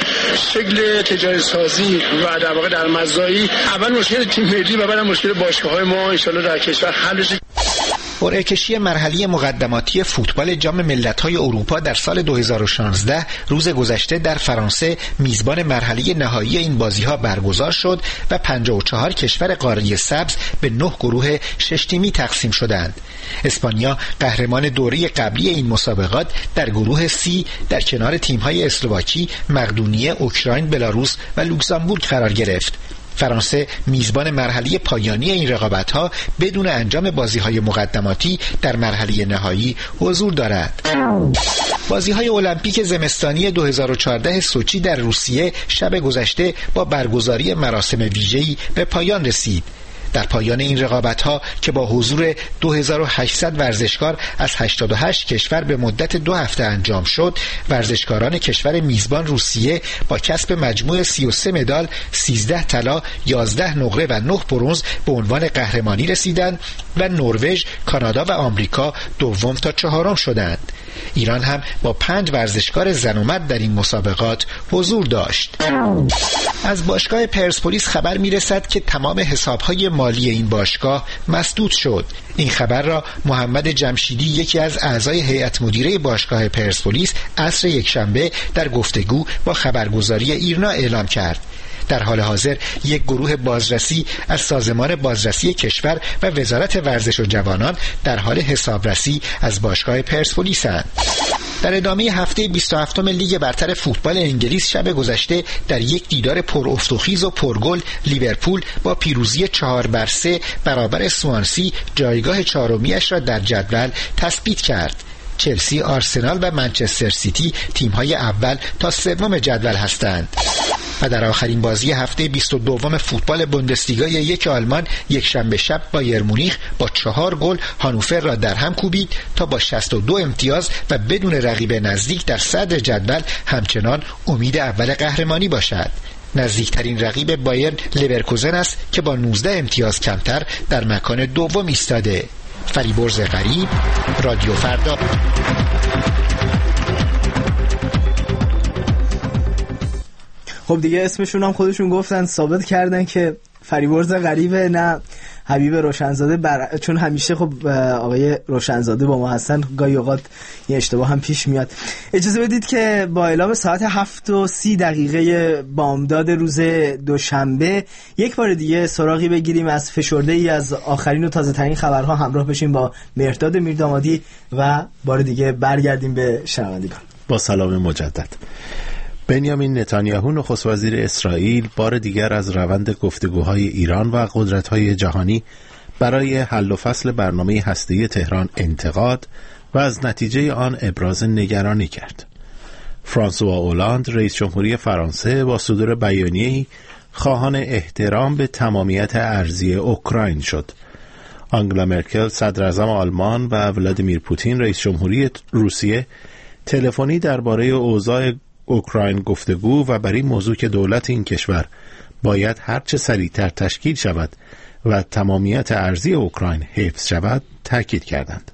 شکل تجاری سازی و در واقع در مزایی اول مشکل تیم ملی و بعد مشکل باشگاه‌های ما ان شاءالله در کشور حل بشه. قرعه کشی مرحله مقدماتی فوتبال جام ملت‌های اروپا در سال 2016 روز گذشته در فرانسه میزبان مرحله نهایی این بازی‌ها برگزار شد و 54 کشور قاره سبز به 9 گروه 6 تیمی تقسیم شدند. اسپانیا قهرمان دوره قبلی این مسابقات در گروه C در کنار تیم‌های اسلواکی، مقدونیه، اوکراین، بلاروس و لوکزامبورگ قرار گرفت. فرانسه میزبان مرحله پایانی این رقابت‌ها بدون انجام بازی‌های مقدماتی در مرحله نهایی حضور دارد. بازی‌های المپیک زمستانی 2014 سوچی در روسیه شب گذشته با برگزاری مراسم ویژه‌ای به پایان رسید. در پایان این رقابت‌ها که با حضور 2800 ورزشکار از 88 کشور به مدت 2 هفته انجام شد، ورزشکاران کشور میزبان روسیه با کسب مجموع 33 مدال، 13 طلا، 11 نقره و 9 برنز به عنوان قهرمانی رسیدند و نروژ، کانادا و آمریکا دوم تا چهارم شدند. ایران هم با 5 ورزشکار زن و مرد در این مسابقات حضور داشت. از باشگاه پرسپولیس خبر میرسد که تمام حسابهای مالی این باشگاه مسدود شد. این خبر را محمد جمشیدی، یکی از اعضای هیئت مدیره باشگاه پرسپولیس، عصر یکشنبه در گفتگو با خبرگزاری ایرنا اعلام کرد. در حال حاضر یک گروه بازرسی از سازمان بازرسی کشور و وزارت ورزش و جوانان در حال حسابرسی از باشگاه پرسپولیس‌اند. در ادامه هفته 27 لیگ برتر فوتبال انگلیس شب گذشته در یک دیدار پر افت و خیز و پرگل، لیورپول با پیروزی 4-3 برابر سوانسی جایگاه چهارمی‌اش را در جدول تثبیت کرد. چلسی، آرسنال و منچستر سیتی تیم‌های اول تا سوم جدول هستند. و در آخرین بازی هفته 22 فوتبال بوندسلیگا یک آلمان یک شنبه شب بایر مونیخ با 4 گل هانوفر را در هم کوبید تا با 62 امتیاز و بدون رقیب نزدیک در صدر جدول همچنان امید اول قهرمانی باشد. نزدیکترین رقیب بایر لورکوزن است که با 19 امتیاز کمتر در مکان دوم ایستاده. فریبرز غریب، رادیو فردا. خب دیگه اسمشون هم خودشون گفتن، ثابت کردن که فریبرز غریبه نه حبیب روشنزاده چون همیشه خب آقای روشنزاده با ما هستن، گاهی اوقات یه اشتباه هم پیش میاد. اجازه بدید که با اعلام ساعت 7:30 بامداد روز دوشنبه یک بار دیگه سراغی بگیریم از فشرده ای از آخرین و تازه ترین خبرها، همراه بشیم با مهرداد میردامادی و بار دیگه برگردیم به شنوندگان. با سلام مجدد. بنیامین نتانیاهو نخست وزیر اسرائیل بار دیگر از روند گفتگوهای ایران و قدرت‌های جهانی برای حل و فصل برنامه هسته‌ای تهران انتقاد و از نتیجه آن ابراز نگرانی کرد. فرانسوا اولاند رئیس جمهوری فرانسه با صدور بیانیه‌ای خواهان احترام به تمامیت ارضی اوکراین شد. آنگلا مرکل صدر اعظم آلمان و ولادیمیر پوتین رئیس جمهوری روسیه تلفنی درباره اوضاع اوکراین گفتگو و بر این موضوع که دولت این کشور باید هرچه سریعتر تشکیل شود و تمامیت ارضی اوکراین حفظ شود تاکید کردند.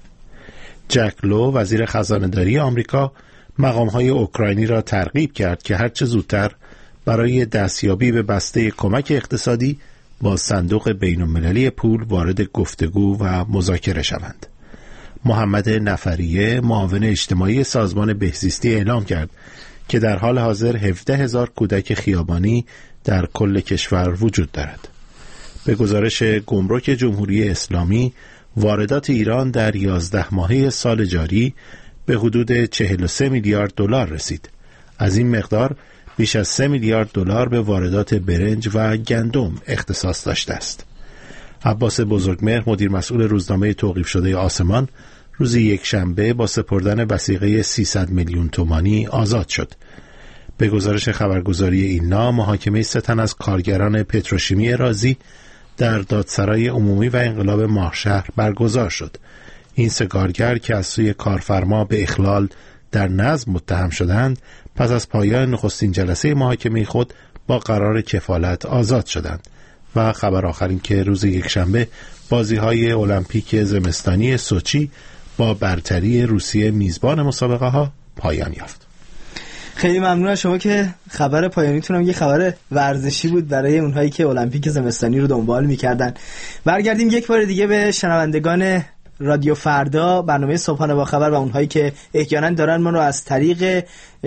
جک لو وزیر خزانه‌داری آمریکا مقام‌های اوکراینی را ترغیب کرد که هرچه زودتر برای دستیابی به بسته کمک اقتصادی با صندوق بین‌المللی پول وارد گفتگو و مذاکره شوند. محمد نفریه معاون اجتماعی سازمان بهزیستی اعلام کرد که در حال حاضر 17,000 کودک خیابانی در کل کشور وجود دارد. به گزارش گمرک جمهوری اسلامی، واردات ایران در 11 ماهه سال جاری به حدود 43 میلیارد دلار رسید. از این مقدار بیش از 3 میلیارد دلار به واردات برنج و گندم اختصاص داشته است. عباس بزرگمهر مدیر مسئول روزنامه توقیف شده آسمان روز یکشنبه با سپردن وثیقه 300 میلیون تومانی آزاد شد. به گزارش خبرگزاری ایلنا، محاکمه 3 تن از کارگران پتروشیمی رازی در دادسرای عمومی و انقلاب ماهشهر برگزار شد. این 3 کارگر که از سوی کارفرما به اخلال در نظم متهم شدند، پس از پایان نخستین جلسه محاکمه خود با قرار کفالت آزاد شدند. و خبر آخر این که روز یکشنبه بازی‌های المپیک زمستانی سوچی با برتری روسیه میزبان مسابقه ها پایان یافت. خیلی ممنون از شما که خبر پایانیتونم یه خبر ورزشی بود برای اونهایی که المپیک زمستانی رو دنبال می‌کردن. برگردیم یک بار دیگه به شنوندگان رادیو فردا، برنامه صبحانه با خبر و اونهایی که احیانا دارن ما رو از طریق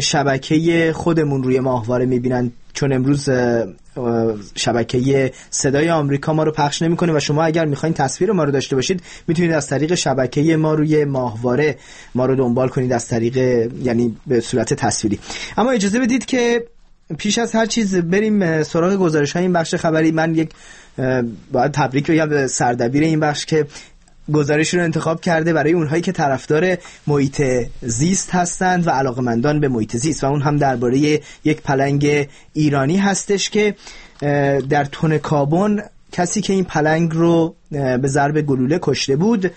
شبکه خودمون روی ماهواره می‌بینن، چون امروز شبکه صدای آمریکا ما رو پخش نمی‌کنه و شما اگر می‌خواید تصویر ما رو داشته باشید میتونید از طریق شبکه ما روی ماهواره ما رو دنبال کنید، از طریق یعنی به صورت تصویری. اما اجازه بدید که پیش از هر چیز بریم سراغ گزارش‌های این بخش خبری. من یک باید تبریک بگم به سردبیر این بخش که گزارش رو انتخاب کرده برای اونهایی که طرفدار محیط زیست هستند و علاقمندان به محیط زیست، و اون هم درباره یک پلنگ ایرانی هستش که در تونکابون کسی که این پلنگ رو به ضرب گلوله کشته بود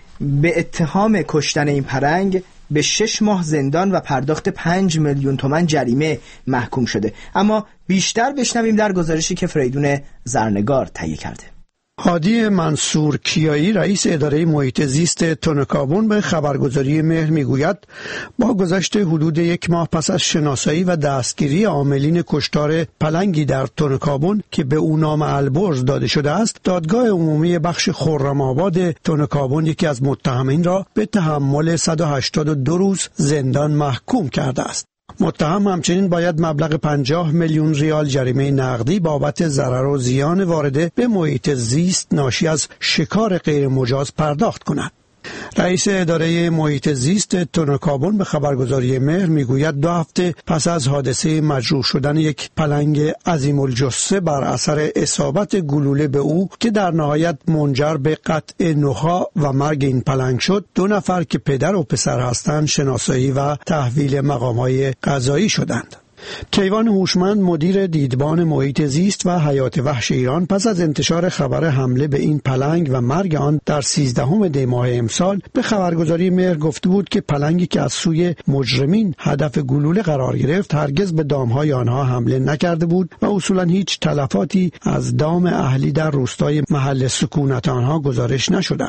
به اتهام کشتن این پلنگ به 6 ماه زندان و پرداخت 5 میلیون تومان جریمه محکوم شده. اما بیشتر بشنویم در گزارشی که فریدون زرنگار تهیه کرده. هادی منصور کیایی رئیس اداره محیط زیست تونکابون به خبرگزاری مهر میگوید با گذشت حدود 1 ماه پس از شناسایی و دستگیری عاملین کشتار پلنگی در تونکابون که به او نام البرز داده شده است، دادگاه عمومی بخش خرم‌آباد تونکابون یکی از متهمین را به تحمل 182 روز زندان محکوم کرده است. متهم همچنین باید مبلغ 50 میلیون ریال جریمه نقدی بابت ضرر و زیان وارده به محیط زیست ناشی از شکار غیر مجاز پرداخت کند. رئیس اداره محیط زیست تونکابون به خبرگزاری مهر میگوید 2 هفته پس از حادثه مجروح شدن یک پلنگ عظیم الجثه بر اثر اصابت گلوله به او که در نهایت منجر به قطع نخاع و مرگ این پلنگ شد، 2 نفر که پدر و پسر هستند شناسایی و تحویل مقام‌های قضایی شدند. کیوان هوشمند مدیر دیدبان محیط زیست و حیات وحش ایران پس از انتشار خبر حمله به این پلنگ و مرگ آن در 13 دی ماه امسال به خبرگزاری مهر گفته بود که پلنگی که از سوی مجرمین هدف گلوله قرار گرفت هرگز به دامهای آنها حمله نکرده بود و اصولا هیچ تلفاتی از دام اهلی در روستای محل سکونت آنها گزارش نشده است.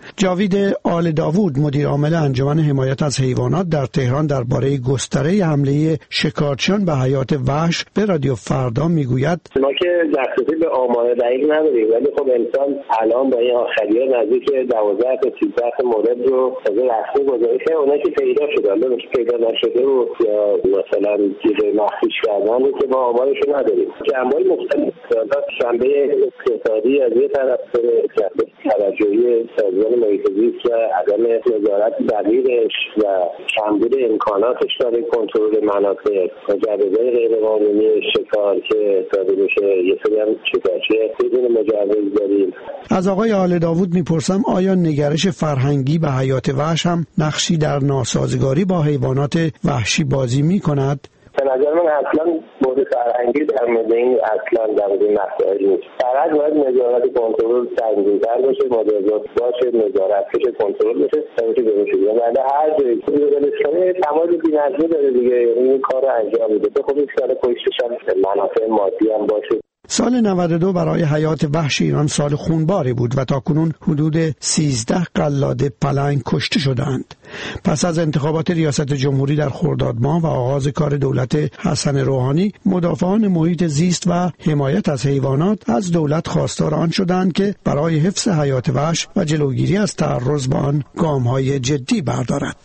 جاوید آل داوود مدیر عامل انجمن حمایت از حیوانات در تهران درباره گستره حمله شکارچیان به حیات وحش به رادیو فردا میگوید ما که دسترسی به آمار دقیق نداریم، ولی خب انسان الان با این آخری‌ها نزدیک 12 تا 13 مورد رو از رسمی گزارشه. اونایی که پیدا شده، الان که پیدا نشده و یا مثلا چیزای مخفیش کردن که ما آمارش رو نداریم. جنبه‌های مختلف شنبه اقتصادی از یه طرف توجهی سازمان محیط زیست و عدم نظارت دقیقش و کمبود امکاناتش برای کنترل مناطق و مجوزهای غیرقانونی شکار که داده میشه. یه سری هم شکارچی بدون مجوز داریم. از آقای آل داوود میپرسم آیا نگرش فرهنگی به حیات وحش هم نقشی در ناسازگاری با حیوانات وحشی بازی میکند؟ به نظر من اصلا مورد فرهنگی در مورد این اصلا در مورد این مسائل نیست. فقط باید نظارت کنترل سنگین‌تر باشه، مجازات باشه، نظارت بشه، کنترل بشه تا اینکه درست شه. بعد هر جایی که بلشونه تمام بی‌نظمی داره دیگه، این کارو انجام میده. خب این کار پشتش هم منافع مادی هم باشه. سال 92 برای حیات وحش ایران سال خونباری بود و تاکنون حدود 13 قلاده پلنگ کشته شدند. پس از انتخابات ریاست جمهوری در خرداد ماه و آغاز کار دولت حسن روحانی، مدافعان محیط زیست و حمایت از حیوانات از دولت خواستار آن شدند که برای حفظ حیات وحش و جلوگیری از تعرض به آن گام‌های جدی بردارد.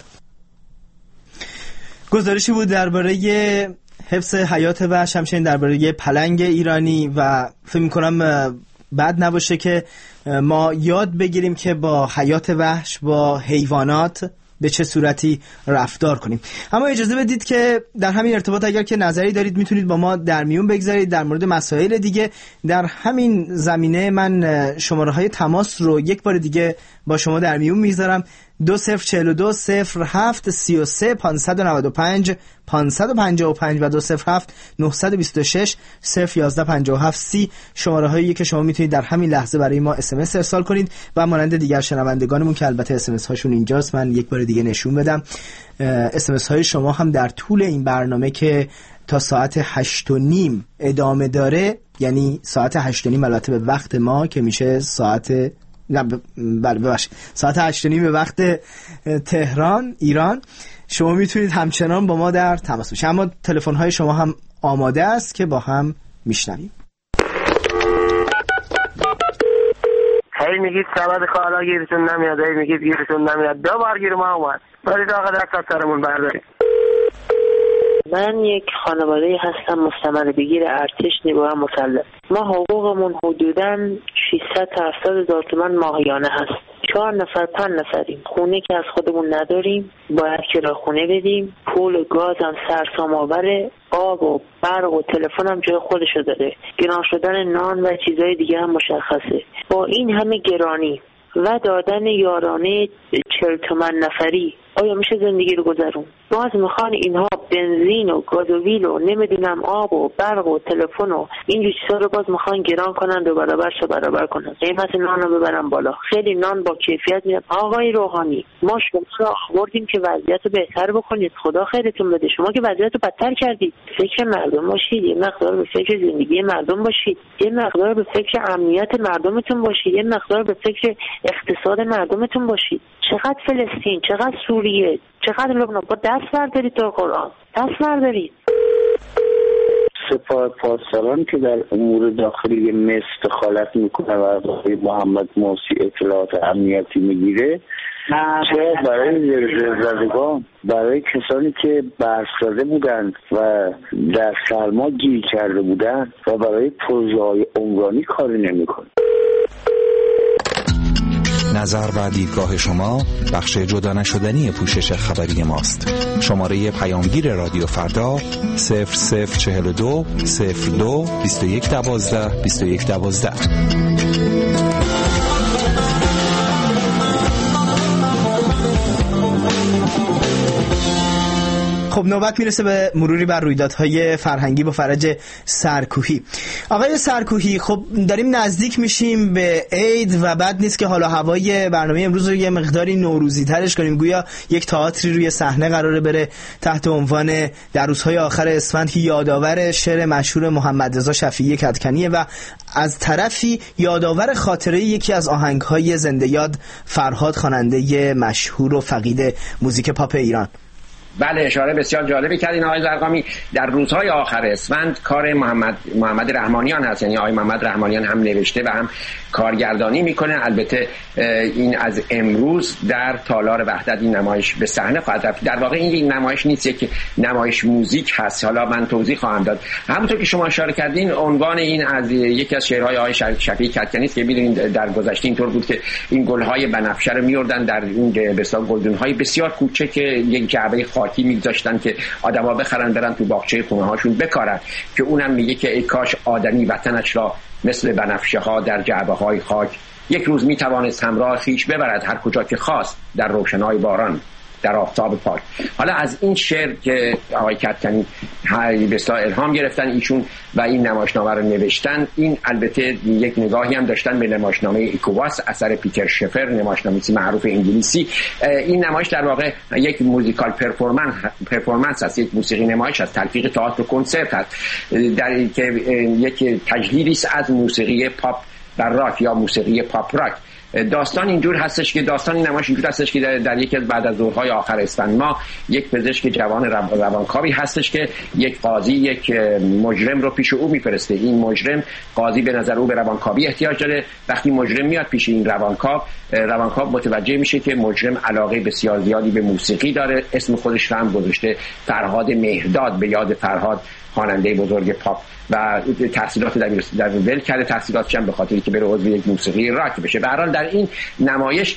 گزارشی بود درباره حفظ حیات وحش، همچنین درباره پلنگ ایرانی و فکر می‌کنم بد نباشه که ما یاد بگیریم که با حیات وحش، با حیوانات به چه صورتی رفتار کنیم. اما اجازه بدید که در همین ارتباط اگر که نظری دارید میتونید با ما در میون بگذارید در مورد مسائل دیگه. در همین زمینه من شماره های تماس رو یک بار دیگه با شما در میون میذارم: 2042 07 33 595 555 و 207 926 011 57 30 شماره هایی که شما میتونید در همین لحظه برای ما SMS ارسال کنید و مانند دیگر شنوندگانمون که البته SMS هاشون اینجاست من یک بار دیگه نشون بدم. SMS های شما هم در طول این برنامه که تا ساعت 8:30 ادامه داره، یعنی ساعت 8:30 البته به وقت ما که میشه ساعت ساعت 8:30 به وقت تهران ایران، شما میتونید همچنان با ما در تماس باشید. اما تلفن های شما هم آماده است که با هم میشنویم. هی میگید سبد کالا گیرتون نمیاد، هی میگید گیرتون نمیاد. 2 بار گیر ما اومد، برید آقا دست از سرمون بردارید. من یک خانواده هستم مستمر بگیر ارتش نیروهای مسلح. ما حقوقمون حدوداً 600 تا 700 هزار تومان ماهیانه هست. 4 نفر 5 نفریم. خونه که از خودمون نداریم، باید کرایه خونه بدیم. پول گاز هم سرسام آوره، آب و برق و تلفن هم جای خودشو داره. گران شدن نان و چیزهای دیگه هم مشخصه. با این همه گرانی و دادن یارانه 40 تومن نفری آیا میشه زندگی رو گذرون؟ باز میخوان اینها بنزین و گازوئیل و نمیدونم آب و برق و تلفن و اینجور چیزا رو باز میخوان گران کنن، 2 برابر کنن، قیمت نان رو ببرن بالا. خیلی نان با کیفیت میاد. آقای روحانی، ما شما رو آوردیم که وضعیت رو بهتر بکنید، خدا خیرتون بده. شما که وضعیت رو بدتر کردید. فکر مردم باشید، یه مقدار به فکر زندگی مردم باشید، یه مقدار به فکر امنیت مردمتون باشید، یه مقدار به فکر اقتصاد مردمتون باشید. چقدر فلسطین، چقدر سوریه، چقدر لبنان، با دست بردارید تا قرآن، دست بردارید. سپاه پاسداران که در امور داخلی مصر دخالت میکنه و از آقای محمد مرسی اطلاعات امنیتی میگیره، چرا برای زلزله‌زدگان، برای کسانی که برف زده بودند و در سرما گیر کرده بودند و برای پروژه‌های عمرانی کاری نمیکنه؟ نظر و دیدگاه شما بخش جدا نشدنی پوشش خبری ماست. شماره پیامگیر رادیو فردا 0042 02 2112 2112. خب نوبت میرسه به مروری بر رویدادهای فرهنگی با فرج سرکوهی. آقای سرکوهی، خب داریم نزدیک میشیم به عید و بد نیست که حالا هوای برنامه امروز رو یه مقداری نوروزی ترش کنیم. گویا یک تئاتری روی صحنه قراره بره تحت عنوان در روزهای آخر اسفند که یادآور شعر مشهور محمد رضا شفیعی کدکنیه و از طرفی یادآور خاطره یکی از آهنگ‌های زنده یاد فرهاد، خواننده مشهور و فقید موزیک پاپ ایران. بله، اشاره بسیار جالبی کردین آقای زرقامی. در روزهای آخر اسفند کار محمد رحمانیان هست، یعنی آقای محمد رحمانیان هم نوشته و هم کارگردانی میکنه. البته این از امروز در تالار وحدت این نمایش به صحنه خواهد رفت. در واقع این نمایش نیست، یک نمایش موزیک هست. حالا من توضیح خواهم داد. همونطور که شما اشاره کردین، عنوان این از یکی از شعرهای آقای شفیعی کدکنی است که می‌دونید در گذشته اینطور بود که این گل‌های بنفشه رو می‌آوردن در این بسیار گلدون‌های بسیار کوچک یک جعبه خاکی می‌گذاشتن که آدم‌ها بخرن برن تو باغچه خونه‌هاشون بکارن، که اونم میگه که ای کاش آدمی وطنش را مثل بنفشه ها در جعبه های خاک یک روز می توانست همراه خیش ببرد هر کجا که خواست، در روشنای باران، در آفتاب پاک. حالا از این شعر که آقای کدکنی به اصطلاح الهام گرفتن ایشون و این نمایشنامه رو نوشتن، این البته یک نگاهی هم داشتن به نمایشنامه ایکواس اثر پیتر شفر، نمایشنامه‌نویس معروف انگلیسی. این نمایش در واقع یک موزیکال پرفورمنس است، یک موسیقی نمایش است، تلفیق تئاتر و کنسرت است، در که یک تجلیلی است از موسیقی پاپ و راک یا موسیقی پاپ راک. داستان اینجور هستش که داستان این نمایش اینجور هستش که در یکی از بعد از ظهرهای آخر اسفند ما یک پزشک جوان روانکاوی هستش که یک قاضی یک مجرم رو پیش او میفرسته. این مجرم، قاضی به نظر او به روانکاوی احتیاج داره. وقتی مجرم میاد پیش این روانکاو متوجه میشه که مجرم علاقه بسیار زیادی به موسیقی داره. اسم خودش رو هم گذاشته فرهاد مهرداد، به یاد فرهاد خواننده بزرگ پاپ، و تحصیلات در ول کرده، تحصیلاتش هم به خاطری که بره عضو یک موسیقی راک بشه. به هر حال در این نمایش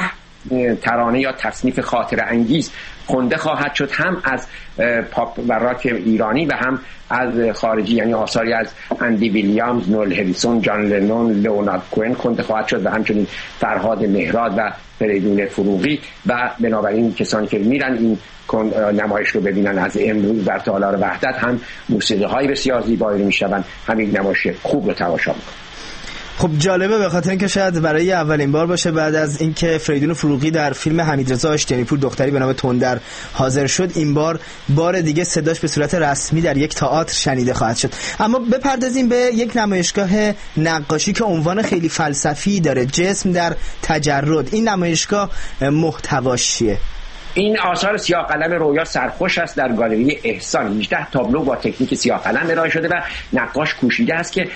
10 ترانه یا تصنیف خاطره انگیز خونده خواهد شد، هم از پاپ و راک ایرانی و هم از خارجی، یعنی آثاری از اندی ویلیامز، نول هریسون، جان لنون، لئونارد کوئن خونده خواهد شد و همچنین فرهاد مهراد و فریدون فروغی. و بنابراین کسانی که میرن این نمایش رو ببینن از امروز در تالار وحدت هم موسیقی های بسیار زیبایی رو میشنون، همین نمایش خوب رو تماشا میکنن. خب جالبه، به خاطر اینکه شاید برای اولین بار باشه بعد از اینکه فریدون فروغی در فیلم حمیدرضا آشتیانی‌پور دختری به نام تندر حاضر شد، این بار دیگه صداش به صورت رسمی در یک تئاتر شنیده خواهد شد. اما بپردازیم به یک نمایشگاه نقاشی که عنوان خیلی فلسفی داره، جسم در تجرد. این نمایشگاه محتواش چیه؟ این آثار سیاه قلم رویا سرخوش است در گالری احسان. 18 تابلو با تکنیک سیاه قلم ارائه شده و نقاش کوشیده است که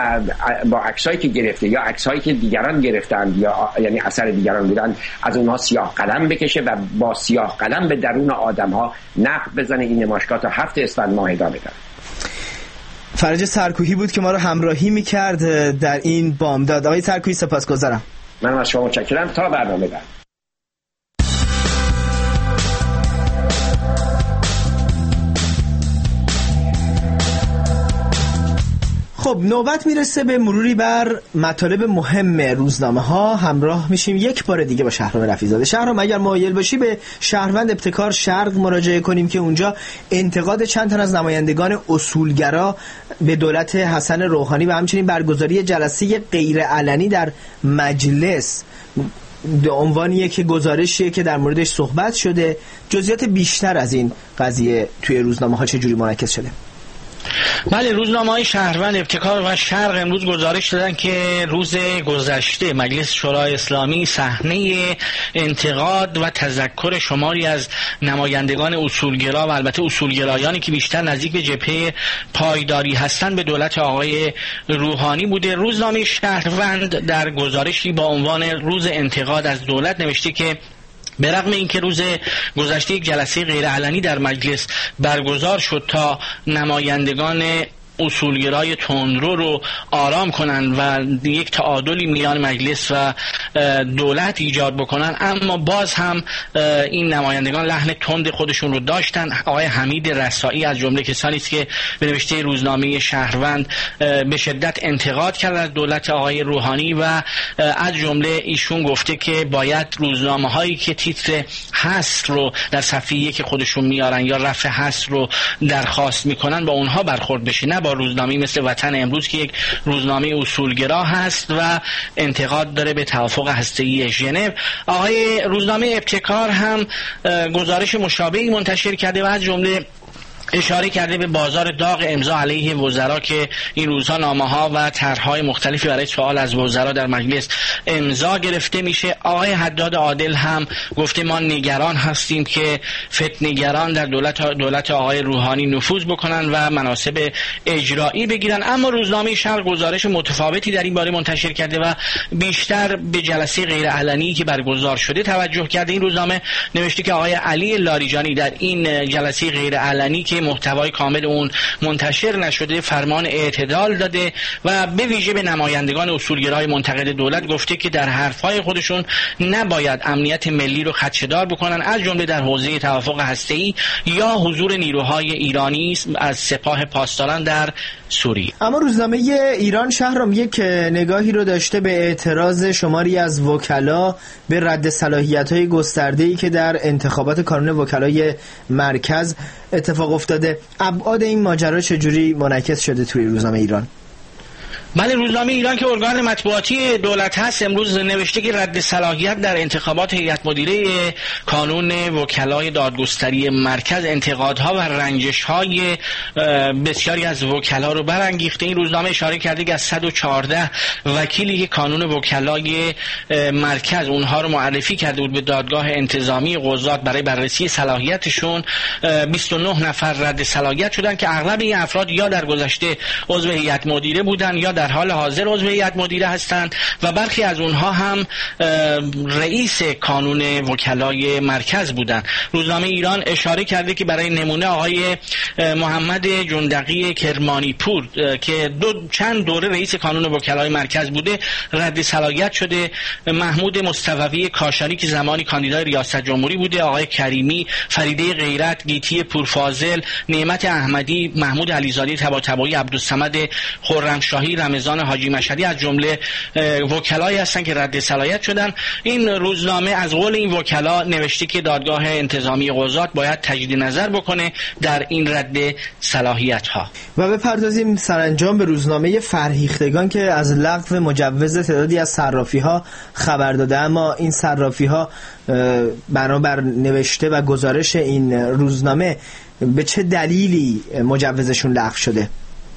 با عکسایی که گرفته یا عکسایی که دیگران گرفتند یا یعنی اثر دیگران بودند از اونها سیاه قلم بکشه و با سیاه قلم به درون آدم‌ها نقد بزنه. این نمایشگاه تا 7 اسفند ماه ادامه داره. فرج سرکوهی بود که ما رو همراهی می‌کرد در این بامداد. آقای سرکوهی سپاسگزارم. من از شما متشکرم. تا برنامه بعد. خب نوبت میرسه به مروری بر مطالب مهم روزنامه ها. همراه میشیم یک بار دیگه با شهرام رفیع‌زاده. شهرام، اگر مایل باشی به شهروند ابتکار شرق مراجعه کنیم که اونجا انتقاد چند تن از نمایندگان اصولگرا به دولت حسن روحانی و همچنین برگزاری جلسه غیر علنی در مجلس به عنوانیه که گزارشیه که در موردش صحبت شده. جزئیات بیشتر از این قضیه توی روزنامه ها چجوری منعکس شده؟ بله، روزنامه‌های شهروند، ابتکار و شرق امروز گزارش دادن که روز گذشته مجلس شورای اسلامی صحنه انتقاد و تذکر شماری از نمایندگان اصولگرا و البته اصولگرایانی که بیشتر نزدیک به جبهه پایداری هستند به دولت آقای روحانی بوده. روزنامه شهروند در گزارشی با عنوان روز انتقاد از دولت نوشته که به رغم اینکه روز گذشته یک جلسه غیرعلنی در مجلس برگزار شد تا نمایندگان اصولگرای تندرو رو آرام کنن و یک تعادلی میان مجلس و دولت ایجاد بکنن، اما باز هم این نمایندگان لحن تند خودشون رو داشتن. آقای حمید رسایی از جمله کسانی است که به نوشته روزنامه شهروند به شدت انتقاد کرد از دولت آقای روحانی و از جمله ایشون گفته که باید روزنامه هایی که تیتر حذف رو در صفحه یک خودشون میارن یا رفع حذف رو درخواست میکنن با اونها برخورد بشه، نه با روزنامه مثل وطن امروز که یک روزنامه اصولگرا هست و انتقاد داره به توافق هسته‌ای ژنو. آقای روزنامه ابتکار هم گزارش مشابهی منتشر کرده و از جمله اشاره کرده به بازار داغ امضا علیه وزرا که این روزها نامه‌ها و طرح‌های مختلفی برای سوال از وزرا در مجلس امضا گرفته میشه. آقای حداد عادل هم گفته ما نگران هستیم که فتنه‌گران در دولت آقای روحانی نفوذ بکنن و مناصب اجرایی بگیرن. اما روزنامه شرق گزارش متفاوتی در این باره منتشر کرده و بیشتر به جلسه غیرعلنی که برگزار شده توجه کرده. این روزنامه نوشته که آقای علی لاریجانی در این جلسه غیرعلنی که محتوای کامل اون منتشر نشده فرمان اعتدال داده و به ویژه به نمایندگان اصولگرای منتقد دولت گفته که در حرفهای خودشون نباید امنیت ملی رو خدشه‌دار بکنن، از جمله در حوزه توافق هسته‌ای یا حضور نیروهای ایرانی از سپاه پاسداران در سوریه. اما روزنامه ایران شهرام یک نگاهی رو داشته به اعتراض شماری از وکلا به رد صلاحیت‌های گسترده‌ای که در انتخابات کانون وکلای مرکز اتفاق افتاده. ابعاد این ماجرا چجوری منعکس شده توی روزنامه ایران؟ بله، روزنامه ایران که ارگان مطبوعاتی دولت هست امروز نوشته که رد صلاحیت در انتخابات هیئت مدیره کانون وکلای دادگستری مرکز انتقادها و رنجش‌های بسیاری از وکلا رو برانگیخته. این روزنامه اشاره کرده که از 114 وکیلی که کانون وکلای مرکز اونها رو معرفی کرده بود به دادگاه انتظامی قضات برای بررسی صلاحیتشون، 29 نفر رد صلاحیت شدن که اغلب این افراد یا در گذشته عضو هیئت مدیره بودن یا در حال حاضر عضو هیئت مدیره هستند و برخی از اونها هم رئیس کانون وکلای مرکز بودند. روزنامه ایران اشاره کرده که برای نمونه آقای محمد جندقی کرمانی پور که چند دوره رئیس کانون وکلای مرکز بوده رد صلاحیت شده. محمود مصطفی کاشانی که زمانی کاندیدای ریاست جمهوری بوده، آقای کریمی، فریده غیرت، گیتی پورفاضل، نعمت احمدی، محمود علیزاده طباطبایی، عبدالصمد خرمشاهی، رمضان حاجی مشهدی از جمله وکلایی هستند که رد صلاحیت شدن. این روزنامه از قول این وکلا نوشته که دادگاه انتظامی قضات باید تجدید نظر بکنه در این رد صلاحیت ها. و بپردازیم سرانجام به روزنامه فرهیختگان که از لغو مجوز تعدادی از صرافی ها خبر داده. اما این صرافی ها بنابر نوشته و گزارش این روزنامه به چه دلیلی مجوزشون لغو شده؟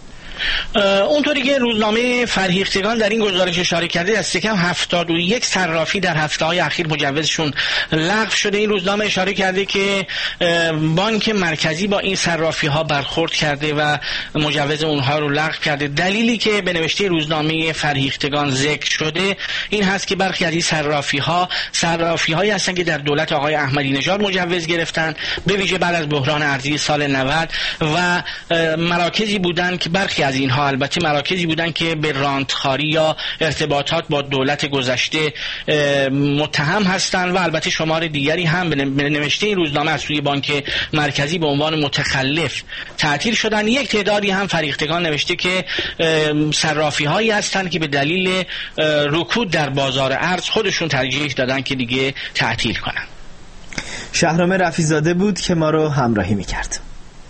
اونطوری که روزنامه فرهیختگان در این گزارش اشاره کرده دست کم 71 صرافی در هفته‌های اخیر مجوزشون لغو شده. این روزنامه اشاره کرده که بانک مرکزی با این صرافی ها برخورد کرده و مجوز اونها رو لغو کرده. دلیلی که به نوشته روزنامه فرهیختگان ذکر شده این هست که برخی از این صرافی هایی هستن که در دولت آقای احمدی نژاد مجوز گرفتن، به ویژه بعد از بحران ارزی سال 90 و مراکزی بودن که برخی از اینها البته مراکزی بودن که به رانتخاری یا ارتباطات با دولت گذشته متهم هستند و البته شمار دیگری هم به نوشته این روزنامه از سوی بانک مرکزی به عنوان متخلف تعطیل شدن. یک تعدادی هم فرهیختگان نوشته که صرافی هایی هستند که به دلیل رکود در بازار ارز خودشون ترجیح دادن که دیگه تعطیل کنن. شهرام رفیع‌زاده بود که ما رو همراهی میکرد.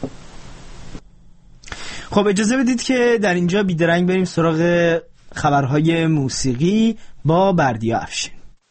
خب اجازه بدید که در اینجا بیدرنگ بریم سراغ خبرهای موسیقی با بردیا افشین.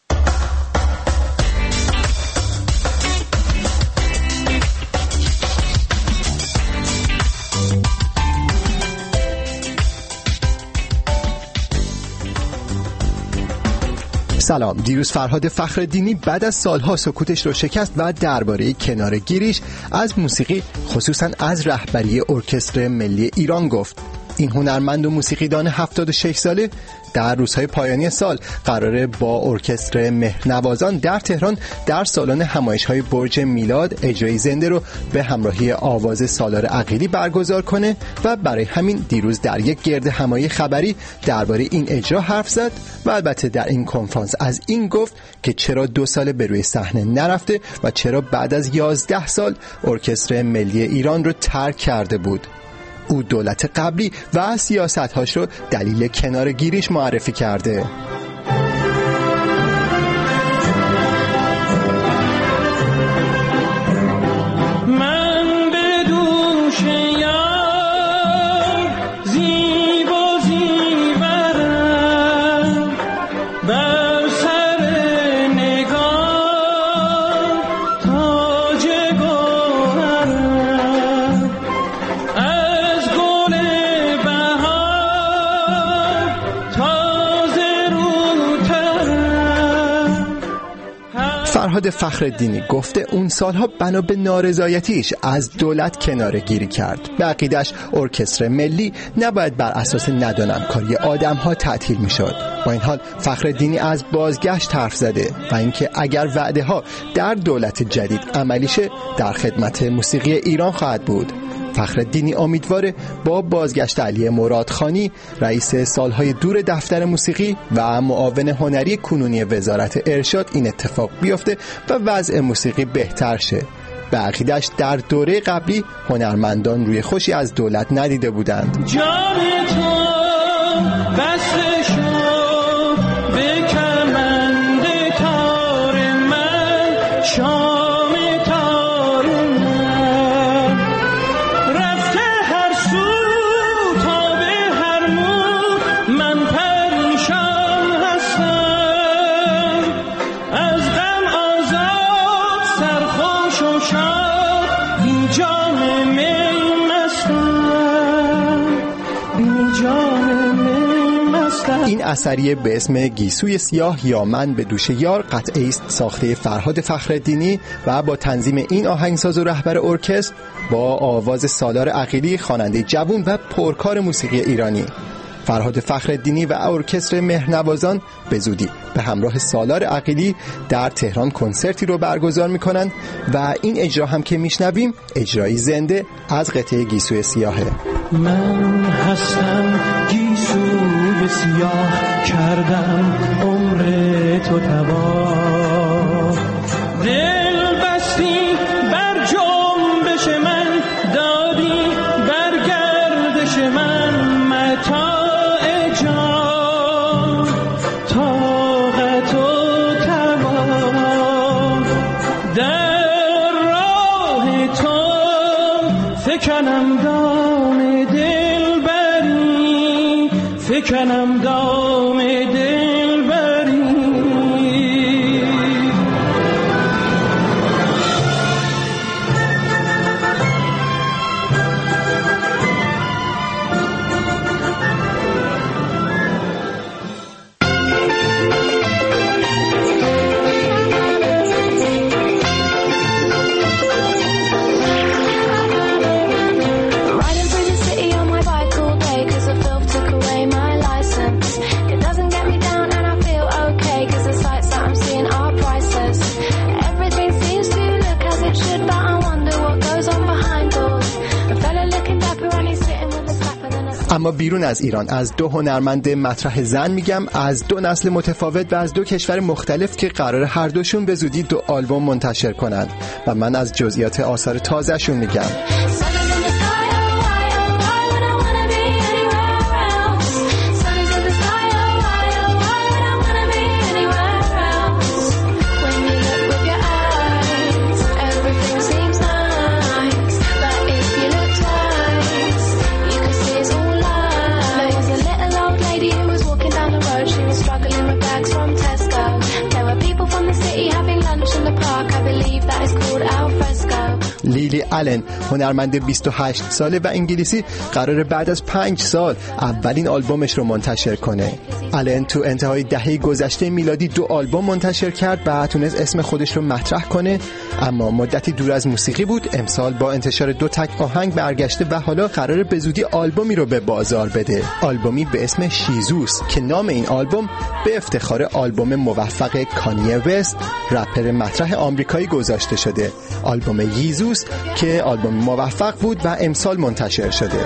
سلام. دیروز فرهاد فخرالدینی بعد از سالها سکوتش رو شکست و درباره کناره‌گیریش از موسیقی خصوصا از رهبری ارکستر ملی ایران گفت. این هنرمند و موسیقیدان 76 ساله در روزهای پایانی سال قراره با ارکستر مهرنوازان در تهران در سالن همایش‌های برج میلاد اجرای زنده رو به همراهی آواز سالار عقیلی برگزار کنه و برای همین دیروز در یک گرد همایی خبری درباره این اجرا حرف زد و البته در این کنفرانس از این گفت که چرا 2 سال به روی صحنه نرفته و چرا بعد از 11 سال ارکستر ملی ایران رو ترک کرده بود. او دولت قبلی و سیاست‌هاش رو دلیل کناره‌گیریش معرفی کرده. من به دوش یار فرهاد فخرالدینی گفته اون سالها بنا به نارضایتیش از دولت کناره گیری کرد. به عقیدش ارکستر ملی نباید بر اساس ندانمکاری آدم‌ها تعطیل میشد. با این حال فخرالدینی از بازگشت حرف زده و اینکه اگر وعده ها در دولت جدید عملی شه در خدمت موسیقی ایران خواهد بود. فخرالدینی امیدواره با بازگشت علی مرادخانی رئیس سالهای دور دفتر موسیقی و معاون هنری کنونی وزارت ارشاد این اتفاق بیفته و وضع موسیقی بهتر شه. به عقیدش در دوره قبلی هنرمندان روی خوشی از دولت ندیده بودند. جان تو بس شو به کمند تار من، شام تار من رفته هر سو تا به هر مو، من پریشان هستم از غم آزاد سرخوش و شاد، این جام می مستم، این جام می. این اثریه به اسم گیسوی سیاه یا من به دوش یار قطعه است ساخته فرهاد فخرالدینی و با تنظیم این آهنگساز و رهبر ارکستر با آواز سالار عقیلی خواننده جوان و پرکار موسیقی ایرانی. فرهاد فخرالدینی و ارکستر مهرنوازان به زودی به همراه سالار عقیلی در تهران کنسرتی رو برگزار میکنند و این اجرا هم که میشنویم اجرایی زنده از قطعه گیسوی سیاهه. من هستم گیسوی سیاه، کردم عمر تو تباه، دل بستی بر جنبش من، دادی بر گردش من متاع جان، طاقت و توان، در راه تو فکنم دام دل بری، فکنم دام دل بری. اما بیرون از ایران از دو هنرمند مطرح زن میگم، از دو نسل متفاوت و از دو کشور مختلف که قرار هر دوشون به زودی 2 آلبوم منتشر کنند و من از جزئیات آثار تازه‌شون میگم. لیلی آلن هنرمند 28 ساله و انگلیسی قراره بعد از 5 سال اولین آلبومش رو منتشر کنه. آلن تو انتهای دهه گذشته میلادی 2 آلبوم منتشر کرد و تونست اسم خودش رو مطرح کنه، اما مدتی دور از موسیقی بود. امسال با انتشار 2 تک آهنگ برگشته و حالا قراره به زودی آلبومی رو به بازار بده، آلبومی به اسم شیزوس که نام این آلبوم به افتخار آلبوم موفق کانیه وست رپر مطرح آمریکایی گذاشته شده. آلبوم ییزوس که آلبوم موفق بود و امسال منتشر شده.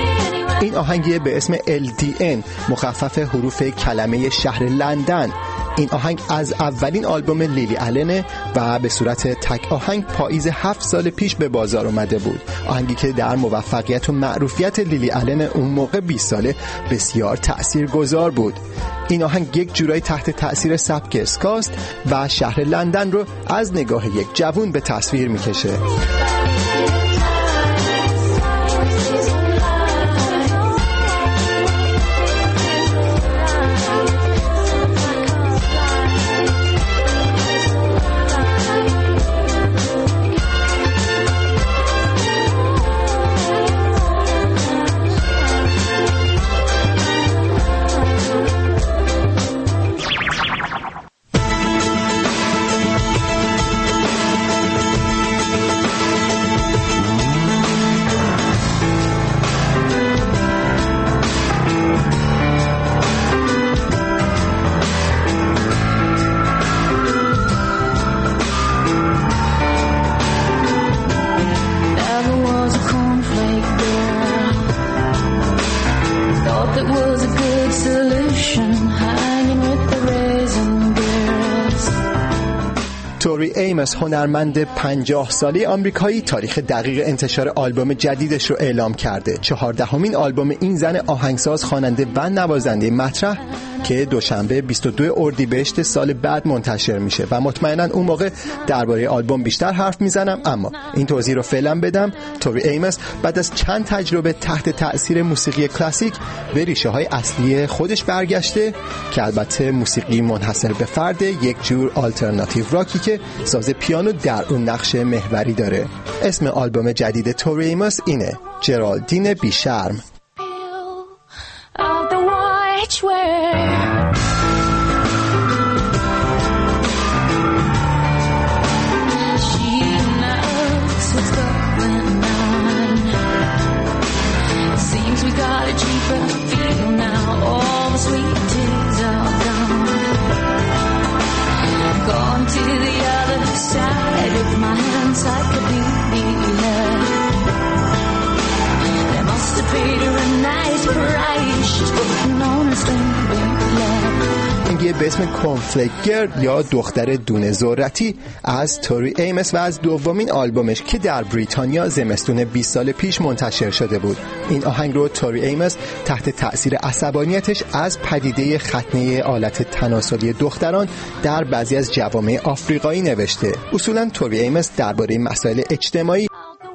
آهنگی به اسم LDN مخفف حروف کلمه شهر لندن این آهنگ از اولین آلبوم لیلی آلن و به صورت تک آهنگ پاییز 7 سال پیش به بازار اومده بود. آهنگی که در موفقیت و معروفیت لیلی آلن اون موقع 20 ساله بسیار تأثیرگذار بود. این آهنگ یک جورایی تحت تأثیر سبک اسکاست و شهر لندن رو از نگاه یک جوون به تصویر میکشه. توری ایمس هنرمند 50 ساله آمریکایی تاریخ دقیق انتشار آلبوم جدیدش رو اعلام کرده. 14مین آلبوم این زن آهنگساز، خواننده و نوازنده مطرح که دوشنبه 22 اردیبهشت سال بعد منتشر میشه و مطمئنا اون موقع درباره آلبوم بیشتر حرف میزنم، اما این توضیح رو فعلا بدم. توری ایمس بعد از چند تجربه تحت تأثیر موسیقی کلاسیک به ریشه های اصلی خودش برگشته که البته موسیقی منحصر به فرد، یک جور آلترناتیو راکی که ساز پیانو در اون نقش محوری داره. اسم آلبوم جدید توری ایمس اینه، جرالدین بیشرم. به اسم کورنفلیک گرل یا دختر دونه ذرتی از توری ایمس و از دومین آلبومش که در بریتانیا زمستون 20 سال پیش منتشر شده بود. این آهنگ رو توری ایمس تحت تأثیر عصبانیتش از پدیده ختنه آلت تناسلی دختران در بعضی از جوامع آفریقایی نوشته. اصولا توری ایمس درباره مسائل اجتماعی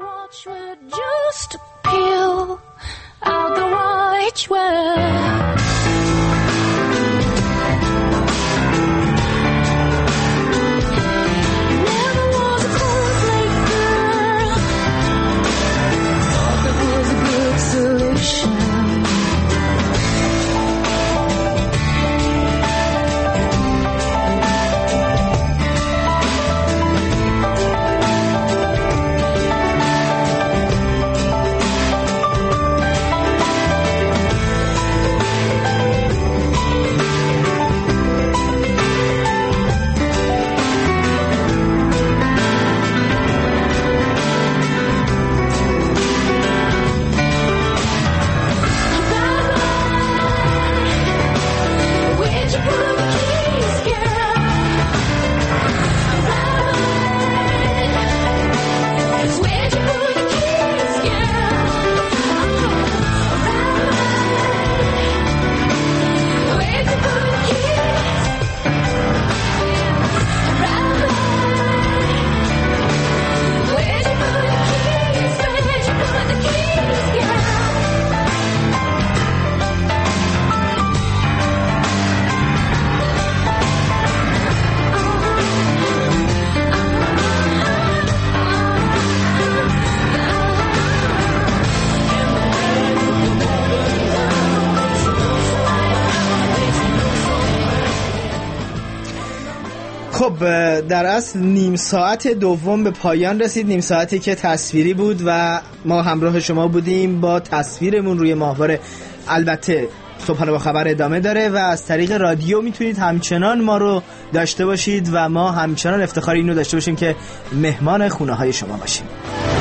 خب در اصل نیم ساعت دوم به پایان رسید، نیم ساعتی که تصویری بود و ما همراه شما بودیم با تصویرمون روی ماهواره. البته صبحانه با خبر ادامه داره و از طریق رادیو میتونید همچنان ما رو داشته باشید و ما همچنان افتخار اینو داشته باشیم که مهمان خونه های شما باشیم.